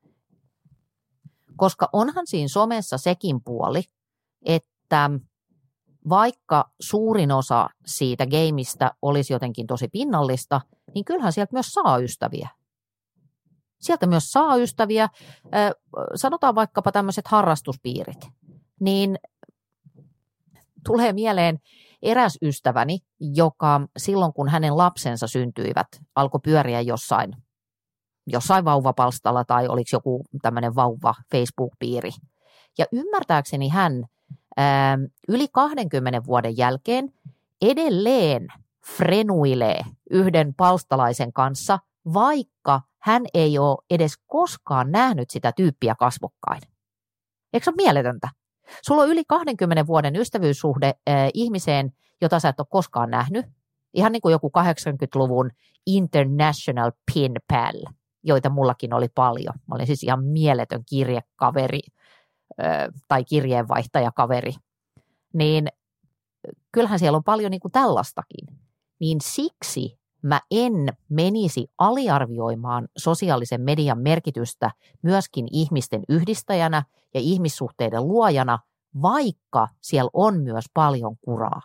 S1: Koska onhan siinä somessa sekin puoli, että vaikka suurin osa siitä gameista olisi jotenkin tosi pinnallista, niin kyllähän sieltä myös saa ystäviä. Sieltä myös saa ystäviä, sanotaan vaikkapa tämmöiset harrastuspiirit, niin tulee mieleen eräs ystäväni, joka silloin kun hänen lapsensa syntyivät, alkoi pyöriä jossain vauvapalstalla tai oliko joku tämmöinen vauva Facebook-piiri. Ja ymmärtääkseni hän yli 20 vuoden jälkeen edelleen frenuilee yhden palstalaisen kanssa, vaikka hän ei ole edes koskaan nähnyt sitä tyyppiä kasvokkain. Eikö se ole mieletöntä? Sulla on yli 20 vuoden ystävyyssuhde ihmiseen, jota sä et ole koskaan nähnyt. Ihan niin kuin joku 80-luvun international pen pal, joita mullakin oli paljon. Mä olin siis ihan mieletön kirjekaveri tai kirjeenvaihtajakaveri. Niin kyllähän siellä on paljon niin kuin tällaistakin. Niin siksi mä en menisi aliarvioimaan sosiaalisen median merkitystä myöskin ihmisten yhdistäjänä ja ihmissuhteiden luojana, vaikka siellä on myös paljon kuraa.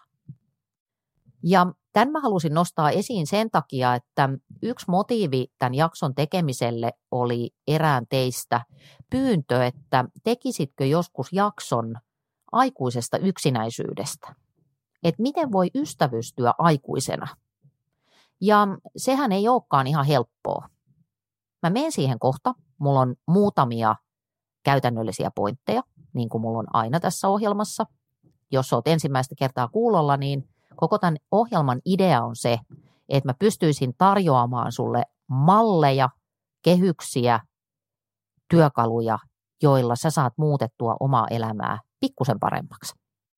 S1: Ja tämän mä halusin nostaa esiin sen takia, että yksi motiivi tämän jakson tekemiselle oli erään teistä pyyntö, että tekisitkö joskus jakson aikuisesta yksinäisyydestä. Että miten voi ystävystyä aikuisena. Ja sehän ei olekaan ihan helppoa. Mä menen siihen kohta. Mulla on muutamia käytännöllisiä pointteja, niin kuin mulla on aina tässä ohjelmassa. Jos olet ensimmäistä kertaa kuulolla, niin koko tämän ohjelman idea on se, että mä pystyisin tarjoamaan sulle malleja, kehyksiä, työkaluja, joilla sä saat muutettua omaa elämää pikkusen paremmaksi.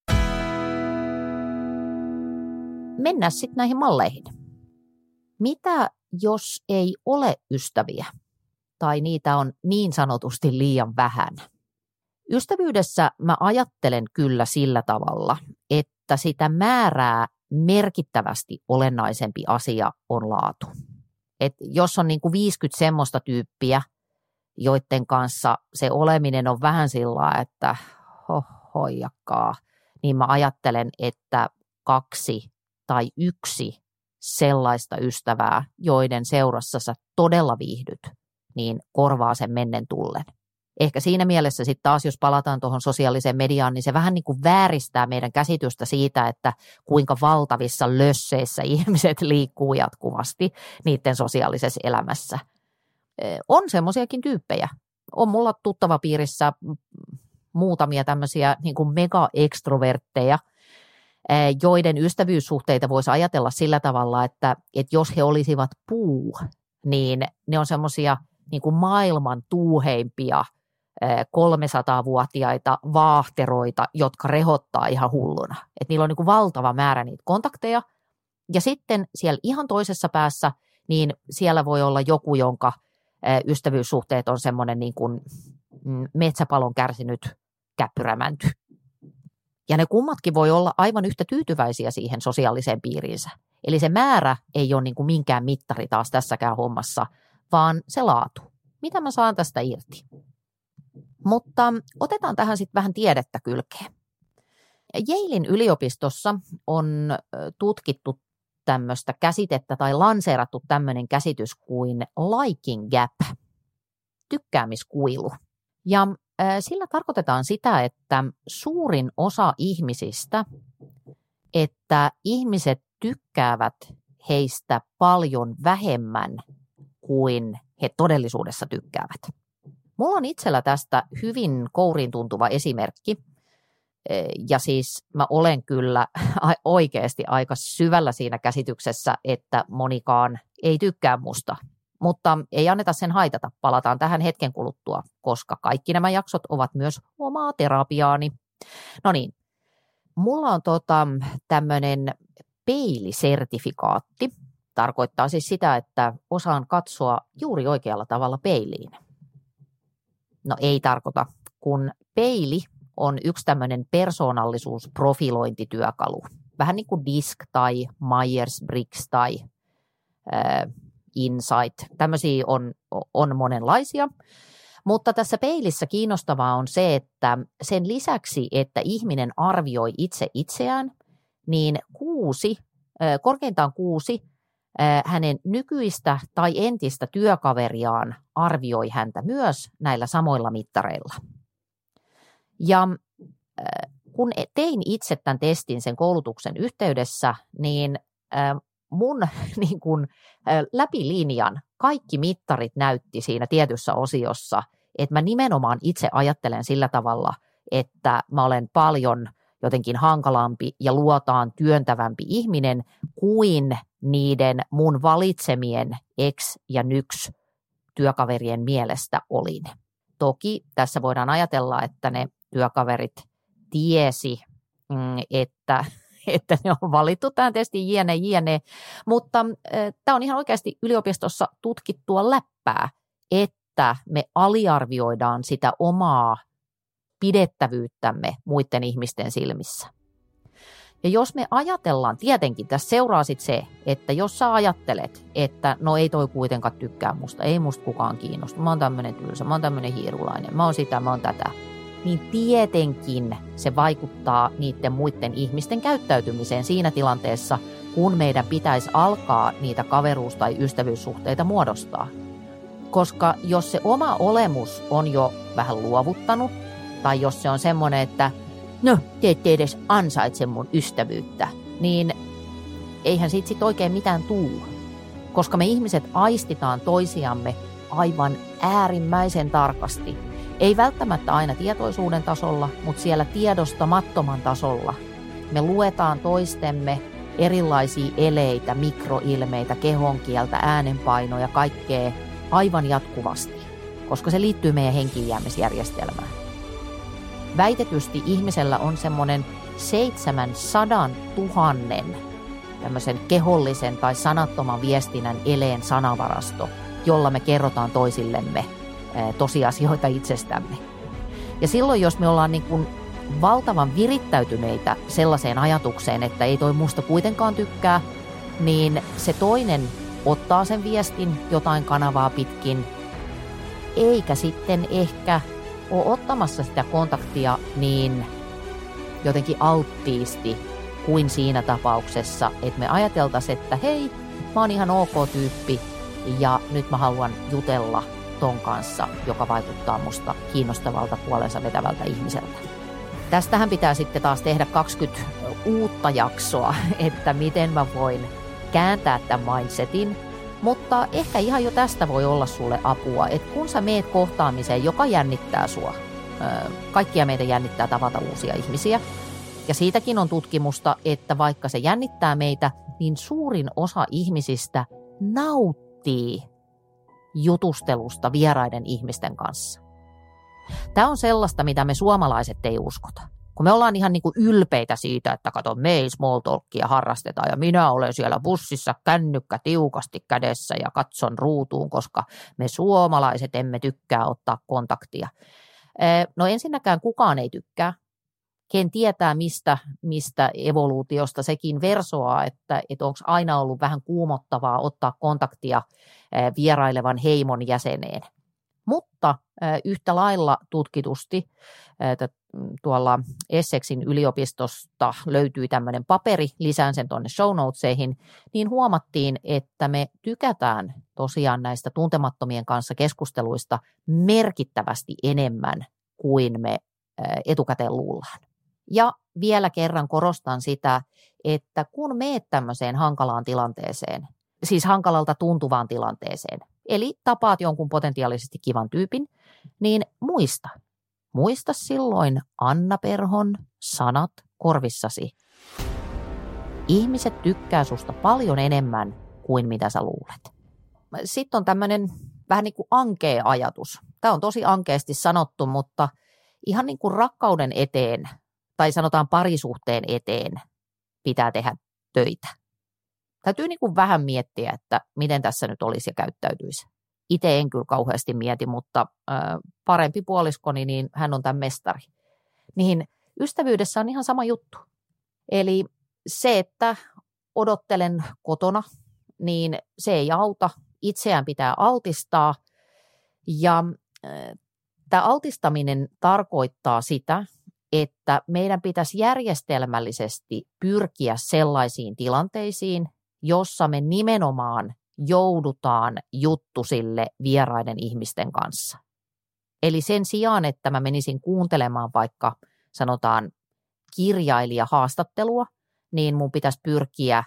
S1: Mennään sitten näihin malleihin. Mitä jos ei ole ystäviä tai niitä on niin sanotusti liian vähän? Ystävyydessä mä ajattelen kyllä sillä tavalla, että sitä määrää merkittävästi olennaisempi asia on laatu. Et jos on niin kuin 50 semmoista tyyppiä, joiden kanssa se oleminen on vähän sillä, että hoijakkaa, niin mä ajattelen, että 2 tai yksi sellaista ystävää, joiden seurassa sä todella viihdyt, niin korvaa sen mennen tullen. Ehkä siinä mielessä sitten taas, jos palataan tuohon sosiaaliseen mediaan, niin se vähän niin kuin vääristää meidän käsitystä siitä, että kuinka valtavissa lösseissä ihmiset liikkuu jatkuvasti niiden sosiaalisessa elämässä. On semmoisiakin tyyppejä. On mulla tuttavapiirissä muutamia tämmöisiä niin kuin mega-ekstrovertteja, joiden ystävyyssuhteita voisi ajatella sillä tavalla, että jos he olisivat puu, niin ne on semmoisia niin kuin maailman tuuheimpia 300-vuotiaita vaahteroita, jotka rehottaa ihan hulluna. Et niillä on niin kuin valtava määrä niitä kontakteja. Ja sitten siellä ihan toisessa päässä, niin siellä voi olla joku, jonka ystävyyssuhteet on semmoinen niin kuin metsäpalon kärsinyt käppyrämänty. Ja ne kummatkin voi olla aivan yhtä tyytyväisiä siihen sosiaaliseen piiriinsä. Eli se määrä ei ole niin kuin minkään mittari taas tässäkään hommassa, vaan se laatu. Mitä mä saan tästä irti? Mutta otetaan tähän sitten vähän tiedettä kylkeen. Yalein yliopistossa on tutkittu tämmöistä käsitettä tai lanseerattu tämmöinen käsitys kuin liking gap, tykkäämiskuilu. Ja sillä tarkoitetaan sitä, että suurin osa ihmisistä, että ihmiset tykkäävät heistä paljon vähemmän kuin he todellisuudessa tykkäävät. Mulla on itsellä tästä hyvin kouriin tuntuva esimerkki. Ja siis mä olen kyllä oikeasti aika syvällä siinä käsityksessä, että monikaan ei tykkää musta. Mutta ei anneta sen haitata. Palataan tähän hetken kuluttua, koska kaikki nämä jaksot ovat myös omaa terapiaani. No niin, mulla on tämmöinen peilisertifikaatti. Tarkoittaa siis sitä, että osaan katsoa juuri oikealla tavalla peiliin. No ei tarkoita, kun peili on yksi tämmöinen persoonallisuusprofilointityökalu. Vähän niin kuin DISC tai Myers-Briggs tai Insight. Tämmöisiä on monenlaisia. Mutta tässä peilissä kiinnostavaa on se, että sen lisäksi, että ihminen arvioi itse itseään, niin korkeintaan 6 hänen nykyistä tai entistä työkaveriaan arvioi häntä myös näillä samoilla mittareilla. Ja kun tein itse tämän testin sen koulutuksen yhteydessä, niin mun niin kun, läpi linjan kaikki mittarit näytti siinä tietyssä osiossa, että mä nimenomaan itse ajattelen sillä tavalla, että mä olen paljon jotenkin hankalampi ja luotaan työntävämpi ihminen kuin niiden mun valitsemien ex- ja nyks-työkaverien mielestä olin. Toki tässä voidaan ajatella, että ne työkaverit tiesi, että ne on valittu tähän testiin jne. Mutta tämä on ihan oikeasti yliopistossa tutkittua läppää, että me aliarvioidaan sitä omaa pidettävyyttämme muiden ihmisten silmissä. Ja jos me ajatellaan, tietenkin tässä seuraa sitten se, että jos sä ajattelet, että no ei toi kuitenkaan tykkää musta, ei musta kukaan kiinnosta, mä oon tämmönen tylsä, mä oon tämmönen hiirulainen, mä oon sitä, mä oon tätä, niin tietenkin se vaikuttaa niiden muiden ihmisten käyttäytymiseen siinä tilanteessa, kun meidän pitäisi alkaa niitä kaveruus- tai ystävyyssuhteita muodostaa. Koska jos se oma olemus on jo vähän luovuttanut, tai jos se on semmoinen, että no, te ette edes ansaitse mun ystävyyttä, niin eihän siitä sit oikein mitään tuu. Koska me ihmiset aistitaan toisiamme aivan äärimmäisen tarkasti. Ei välttämättä aina tietoisuuden tasolla, mutta siellä tiedostamattoman tasolla. Me luetaan toistemme erilaisia eleitä, mikroilmeitä, kehonkieltä, äänenpainoja, kaikkea aivan jatkuvasti, koska se liittyy meidän henkijäämisjärjestelmään. Väitetysti ihmisellä on semmoinen 700 000 tämmöisen kehollisen tai sanattoman viestinnän eleen sanavarasto, jolla me kerrotaan toisillemme tosiasioita itsestämme. Ja silloin, jos me ollaan niin kuin valtavan virittäytyneitä sellaiseen ajatukseen, että ei toi musta kuitenkaan tykkää, niin se toinen ottaa sen viestin jotain kanavaa pitkin, eikä sitten ehkä ole ottamassa sitä kontaktia niin jotenkin alttiisti kuin siinä tapauksessa, että me ajateltaisiin, että hei, mä oon ihan ok tyyppi ja nyt mä haluan jutella ton kanssa, joka vaikuttaa musta kiinnostavalta puolensa vetävältä ihmiseltä. Tästähän pitää sitten taas tehdä 20 uutta jaksoa, että miten mä voin kääntää tämän mindsetin, mutta ehkä ihan jo tästä voi olla sulle apua, että kun sä meet kohtaamiseen, joka jännittää sua, kaikkia meitä jännittää tavata uusia ihmisiä, ja siitäkin on tutkimusta, että vaikka se jännittää meitä, niin suurin osa ihmisistä nauttii jutustelusta vieraiden ihmisten kanssa. Tämä on sellaista, mitä me suomalaiset ei uskota. Kun me ollaan ihan niin kuin ylpeitä siitä, että kato, me ei small talkia harrastetaan ja minä olen siellä bussissa kännykkä tiukasti kädessä ja katson ruutuun, koska me suomalaiset emme tykkää ottaa kontaktia. No ensinnäkään kukaan ei tykkää. Ken tietää mistä evoluutiosta sekin versoaa, että onko aina ollut vähän kuumottavaa ottaa kontaktia vierailevan heimon jäseneen. Mutta yhtä lailla tutkitusti tuolla Essexin yliopistosta löytyi tämmöinen paperi, lisään sen tuonne show notesihin, niin huomattiin, että me tykätään tosiaan näistä tuntemattomien kanssa keskusteluista merkittävästi enemmän kuin me etukäteen luullaan. Ja vielä kerran korostan sitä, että kun meet tämmöiseen hankalaan tilanteeseen, siis hankalalta tuntuvaan tilanteeseen, eli tapaat jonkun potentiaalisesti kivan tyypin, niin muista silloin Anna Perhon sanat korvissasi. Ihmiset tykkää susta paljon enemmän kuin mitä sä luulet. Sitten on tämmöinen vähän niin kuin ankea ajatus. Tämä on tosi ankeasti sanottu, mutta ihan niin kuin rakkauden eteen tai sanotaan parisuhteen eteen pitää tehdä töitä. Täytyy niin kuin vähän miettiä, että miten tässä nyt olisi ja käyttäytyisi. Itse en kyllä kauheasti mieti, mutta parempi puoliskoni, niin hän on tämän mestari. Niin ystävyydessä on ihan sama juttu. Eli se, että odottelen kotona, niin se ei auta. Itseään pitää altistaa. Ja tämä altistaminen tarkoittaa sitä, että meidän pitäisi järjestelmällisesti pyrkiä sellaisiin tilanteisiin, jossa me nimenomaan joudutaan juttusille vieraiden ihmisten kanssa. Eli sen sijaan, että mä menisin kuuntelemaan vaikka sanotaan kirjailijahaastattelua, niin mun pitäisi pyrkiä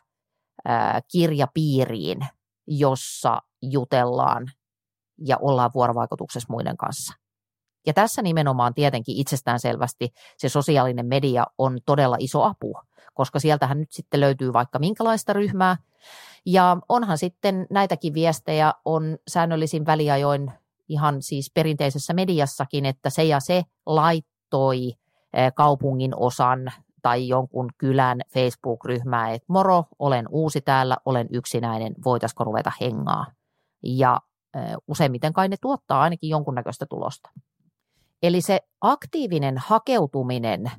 S1: kirjapiiriin, jossa jutellaan ja ollaan vuorovaikutuksessa muiden kanssa. Ja tässä nimenomaan tietenkin itsestäänselvästi se sosiaalinen media on todella iso apu, koska sieltähän nyt sitten löytyy vaikka minkälaista ryhmää. Ja onhan sitten näitäkin viestejä on säännöllisin väliajoin ihan siis perinteisessä mediassakin, että se ja se laittoi kaupungin osan tai jonkun kylän Facebook-ryhmää, että moro, olen uusi täällä, olen yksinäinen, voitaisiko ruveta hengaa. Ja useimmiten kai ne tuottaa ainakin jonkunnäköistä tulosta. Eli se aktiivinen hakeutuminen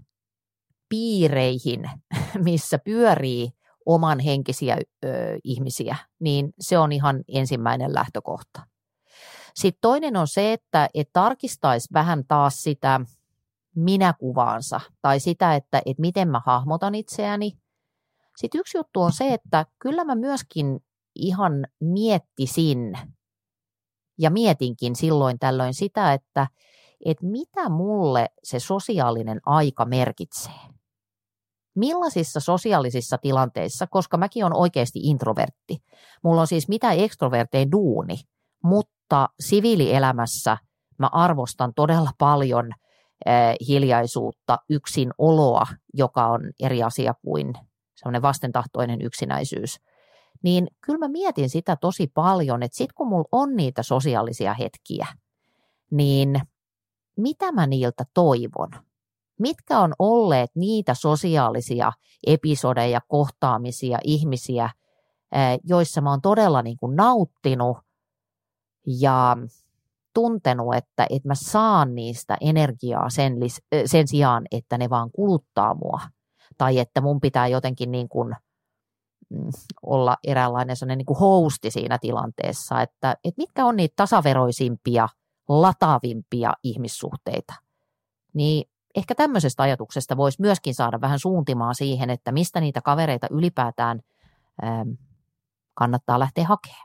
S1: piireihin, missä pyörii oman henkisiä ihmisiä, niin se on ihan ensimmäinen lähtökohta. Sitten toinen on se, että tarkistaisi vähän taas sitä minäkuvaansa tai sitä, että miten mä hahmotan itseäni. Sitten yksi juttu on se, että kyllä mä myöskin ihan miettisin ja mietinkin silloin tällöin sitä, että mitä mulle se sosiaalinen aika merkitsee. Millaisissa sosiaalisissa tilanteissa, koska mäkin olen oikeasti introvertti. Mulla on siis mitä ekstrovertein duuni, mutta siviilielämässä mä arvostan todella paljon hiljaisuutta, yksinoloa, joka on eri asia kuin semmoinen vastentahtoinen yksinäisyys. Niin kyllä mä mietin sitä tosi paljon, että sit kun mulla on niitä sosiaalisia hetkiä, niin mitä mä niiltä toivon? Mitkä on olleet niitä sosiaalisia episodeja, kohtaamisia, ihmisiä, joissa mä oon todella niin kuin nauttinut ja tuntenut, että mä saan niistä energiaa sen sijaan, että ne vaan kuluttaa mua. Tai että mun pitää jotenkin niin kuin olla eräänlainen sellainen niin kuin hosti siinä tilanteessa, että mitkä on niitä tasaveroisimpia, lataavimpia ihmissuhteita. Niin ehkä tämmöisestä ajatuksesta voisi myöskin saada vähän suuntimaa siihen, että mistä niitä kavereita ylipäätään kannattaa lähteä hakemaan.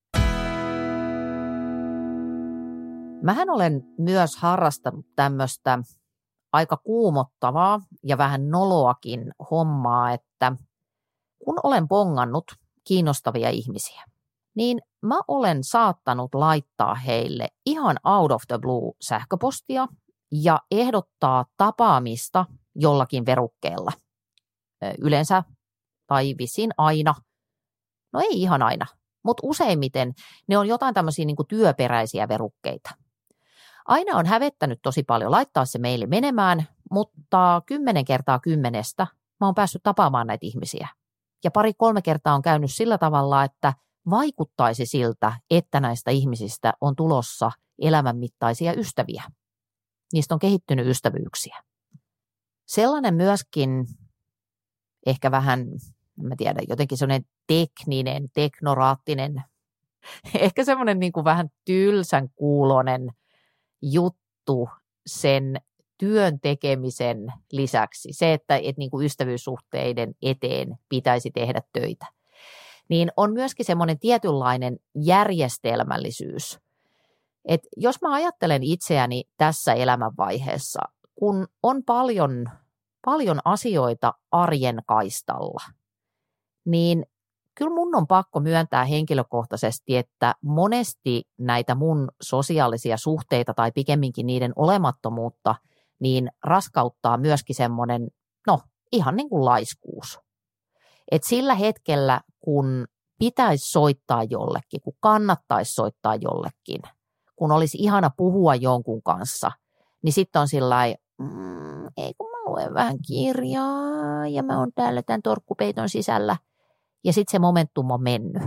S1: Mähän olen myös harrastanut tämmöistä aika kuumottavaa ja vähän noloakin hommaa, että kun olen bongannut kiinnostavia ihmisiä, niin mä olen saattanut laittaa heille ihan out of the blue sähköpostia ja ehdottaa tapaamista jollakin verukkeella. Yleensä tai vissiin aina. No ei ihan aina, mutta useimmiten ne on jotain tämmöisiä niin kuin työperäisiä verukkeita. Aina on hävettänyt tosi paljon laittaa se meille menemään, mutta 10 kertaa 10 mä oon päässyt tapaamaan näitä ihmisiä. Ja 2-3 kertaa on käynyt sillä tavalla, että vaikuttaisi siltä, että näistä ihmisistä on tulossa elämänmittaisia ystäviä. Niistä on kehittynyt ystävyyksiä. Sellainen myöskin ehkä vähän, en mä tiedä, jotenkin sellainen tekninen, teknoraattinen, ehkä semmoinen niin kuin vähän tylsän kuulonen juttu sen työn tekemisen lisäksi. Se, että niin kuin ystävyyssuhteiden eteen pitäisi tehdä töitä. Niin on myöskin semmoinen tietynlainen järjestelmällisyys. Et jos mä ajattelen itseäni tässä elämänvaiheessa, kun on paljon asioita arjen kaistalla, niin kyllä mun on pakko myöntää henkilökohtaisesti, että monesti näitä mun sosiaalisia suhteita tai pikemminkin niiden olemattomuutta, niin raskauttaa myöskin semmoinen, ihan niin kuin laiskuus. Et sillä hetkellä, kun pitäisi soittaa jollekin, kun kannattaisi soittaa jollekin, kun olisi ihana puhua jonkun kanssa, niin sitten on sillain, ei kun mä luen vähän kirjaa ja mä oon täällä tämän torkkupeiton sisällä. Ja sitten se momentum on mennyt.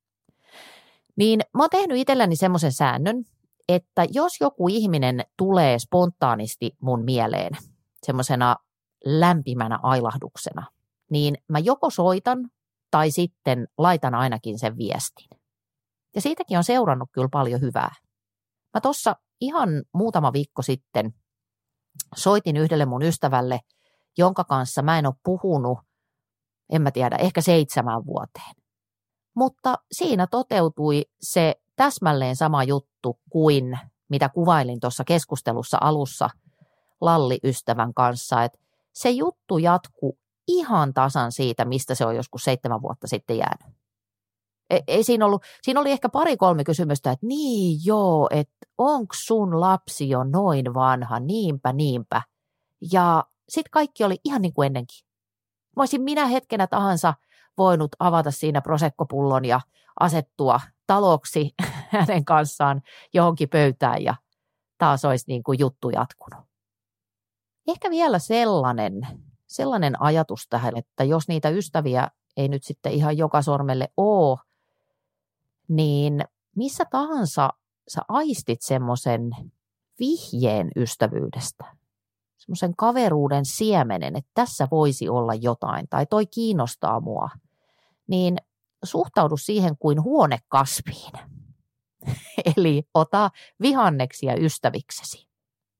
S1: Niin mä oon tehnyt itselläni semmoisen säännön, että jos joku ihminen tulee spontaanisti mun mieleen semmoisena lämpimänä ailahduksena, niin mä joko soitan tai sitten laitan ainakin sen viestin. Ja siitäkin on seurannut kyllä paljon hyvää. Mä tuossa ihan muutama viikko sitten soitin yhdelle mun ystävälle, jonka kanssa mä en ole puhunut, en mä tiedä, ehkä 7 vuoteen. Mutta siinä toteutui se täsmälleen sama juttu kuin mitä kuvailin tuossa keskustelussa alussa Lalli-ystävän kanssa, että se juttu jatkuu ihan tasan siitä, mistä se on joskus 7 vuotta sitten jäänyt. Ei siinä oli ehkä 2-3 kysymystä, että niin joo, että onko sun lapsi jo noin vanha, niinpä. Ja sitten kaikki oli ihan niin kuin ennenkin. Mä olisin minä hetkenä tahansa voinut avata siinä proseccopullon ja asettua taloksi hänen kanssaan johonkin pöytään ja taas olisi niin kuin juttu jatkunut. Ehkä vielä sellainen ajatus tähän, että jos niitä ystäviä ei nyt sitten ihan joka sormelle ole, niin missä tahansa sä aistit semmoisen vihjeen ystävyydestä, semmoisen kaveruuden siemenen, että tässä voisi olla jotain tai toi kiinnostaa mua, niin suhtaudu siihen kuin huonekasviin. Eli ota vihanneksia ystäviksesi.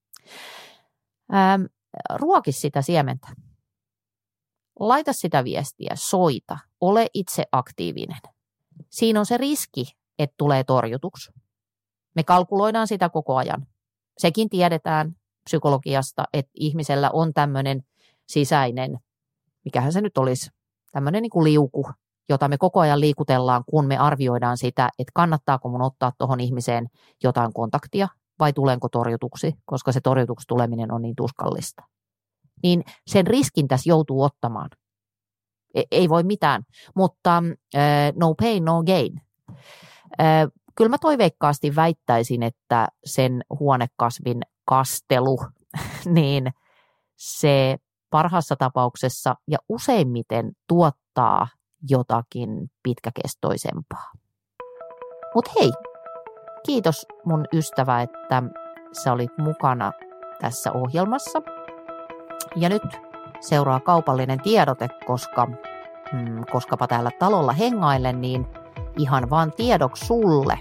S1: Ruoki sitä siementä. Laita sitä viestiä, soita, ole itse aktiivinen. Siinä on se riski, että tulee torjutuksi. Me kalkuloidaan sitä koko ajan. Sekin tiedetään psykologiasta, että ihmisellä on tämmöinen sisäinen, mikähän se nyt olisi, tämmöinen niin kuin liuku, jota me koko ajan liikutellaan, kun me arvioidaan sitä, että kannattaako mun ottaa tuohon ihmiseen jotain kontaktia vai tulenko torjutuksi, koska se torjutuksi tuleminen on niin tuskallista. Niin sen riskin tässä joutuu ottamaan. Ei voi mitään, mutta no pain, no gain. Kyllä mä toiveikkaasti väittäisin, että sen huonekasvin kastelu, niin se parhaassa tapauksessa ja useimmiten tuottaa jotakin pitkäkestoisempaa. Mutta hei, kiitos mun ystävä, että sä olit mukana tässä ohjelmassa. Ja nyt seuraa kaupallinen tiedote, koskapa täällä talolla hengailen, niin ihan vaan tiedoksi sulle,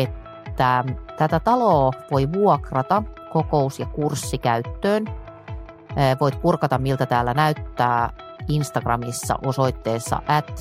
S1: että tätä taloa voi vuokrata kokous- ja kurssikäyttöön Voit kurkata, miltä täällä näyttää Instagramissa osoitteessa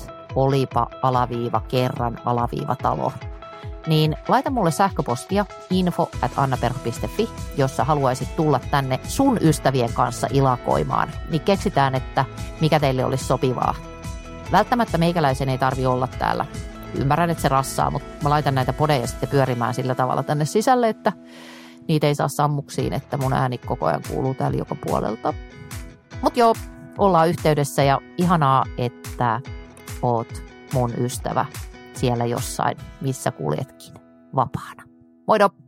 S1: @olipa_kerran_talo. Niin laita mulle sähköpostia info@annaperho.fi, jos sä haluaisit tulla tänne sun ystävien kanssa ilakoimaan. Niin keksitään, että mikä teille olisi sopivaa. Välttämättä meikäläisen ei tarvi olla täällä. Ymmärrän, että se rassaa, mutta mä laitan näitä podeja sitten pyörimään sillä tavalla tänne sisälle, että niitä ei saa sammuksiin, että mun ääni koko ajan kuuluu täällä joka puolelta. Mut joo, ollaan yhteydessä ja ihanaa, että oot mun ystävä siellä jossain, missä kuljetkin vapaana. Moido!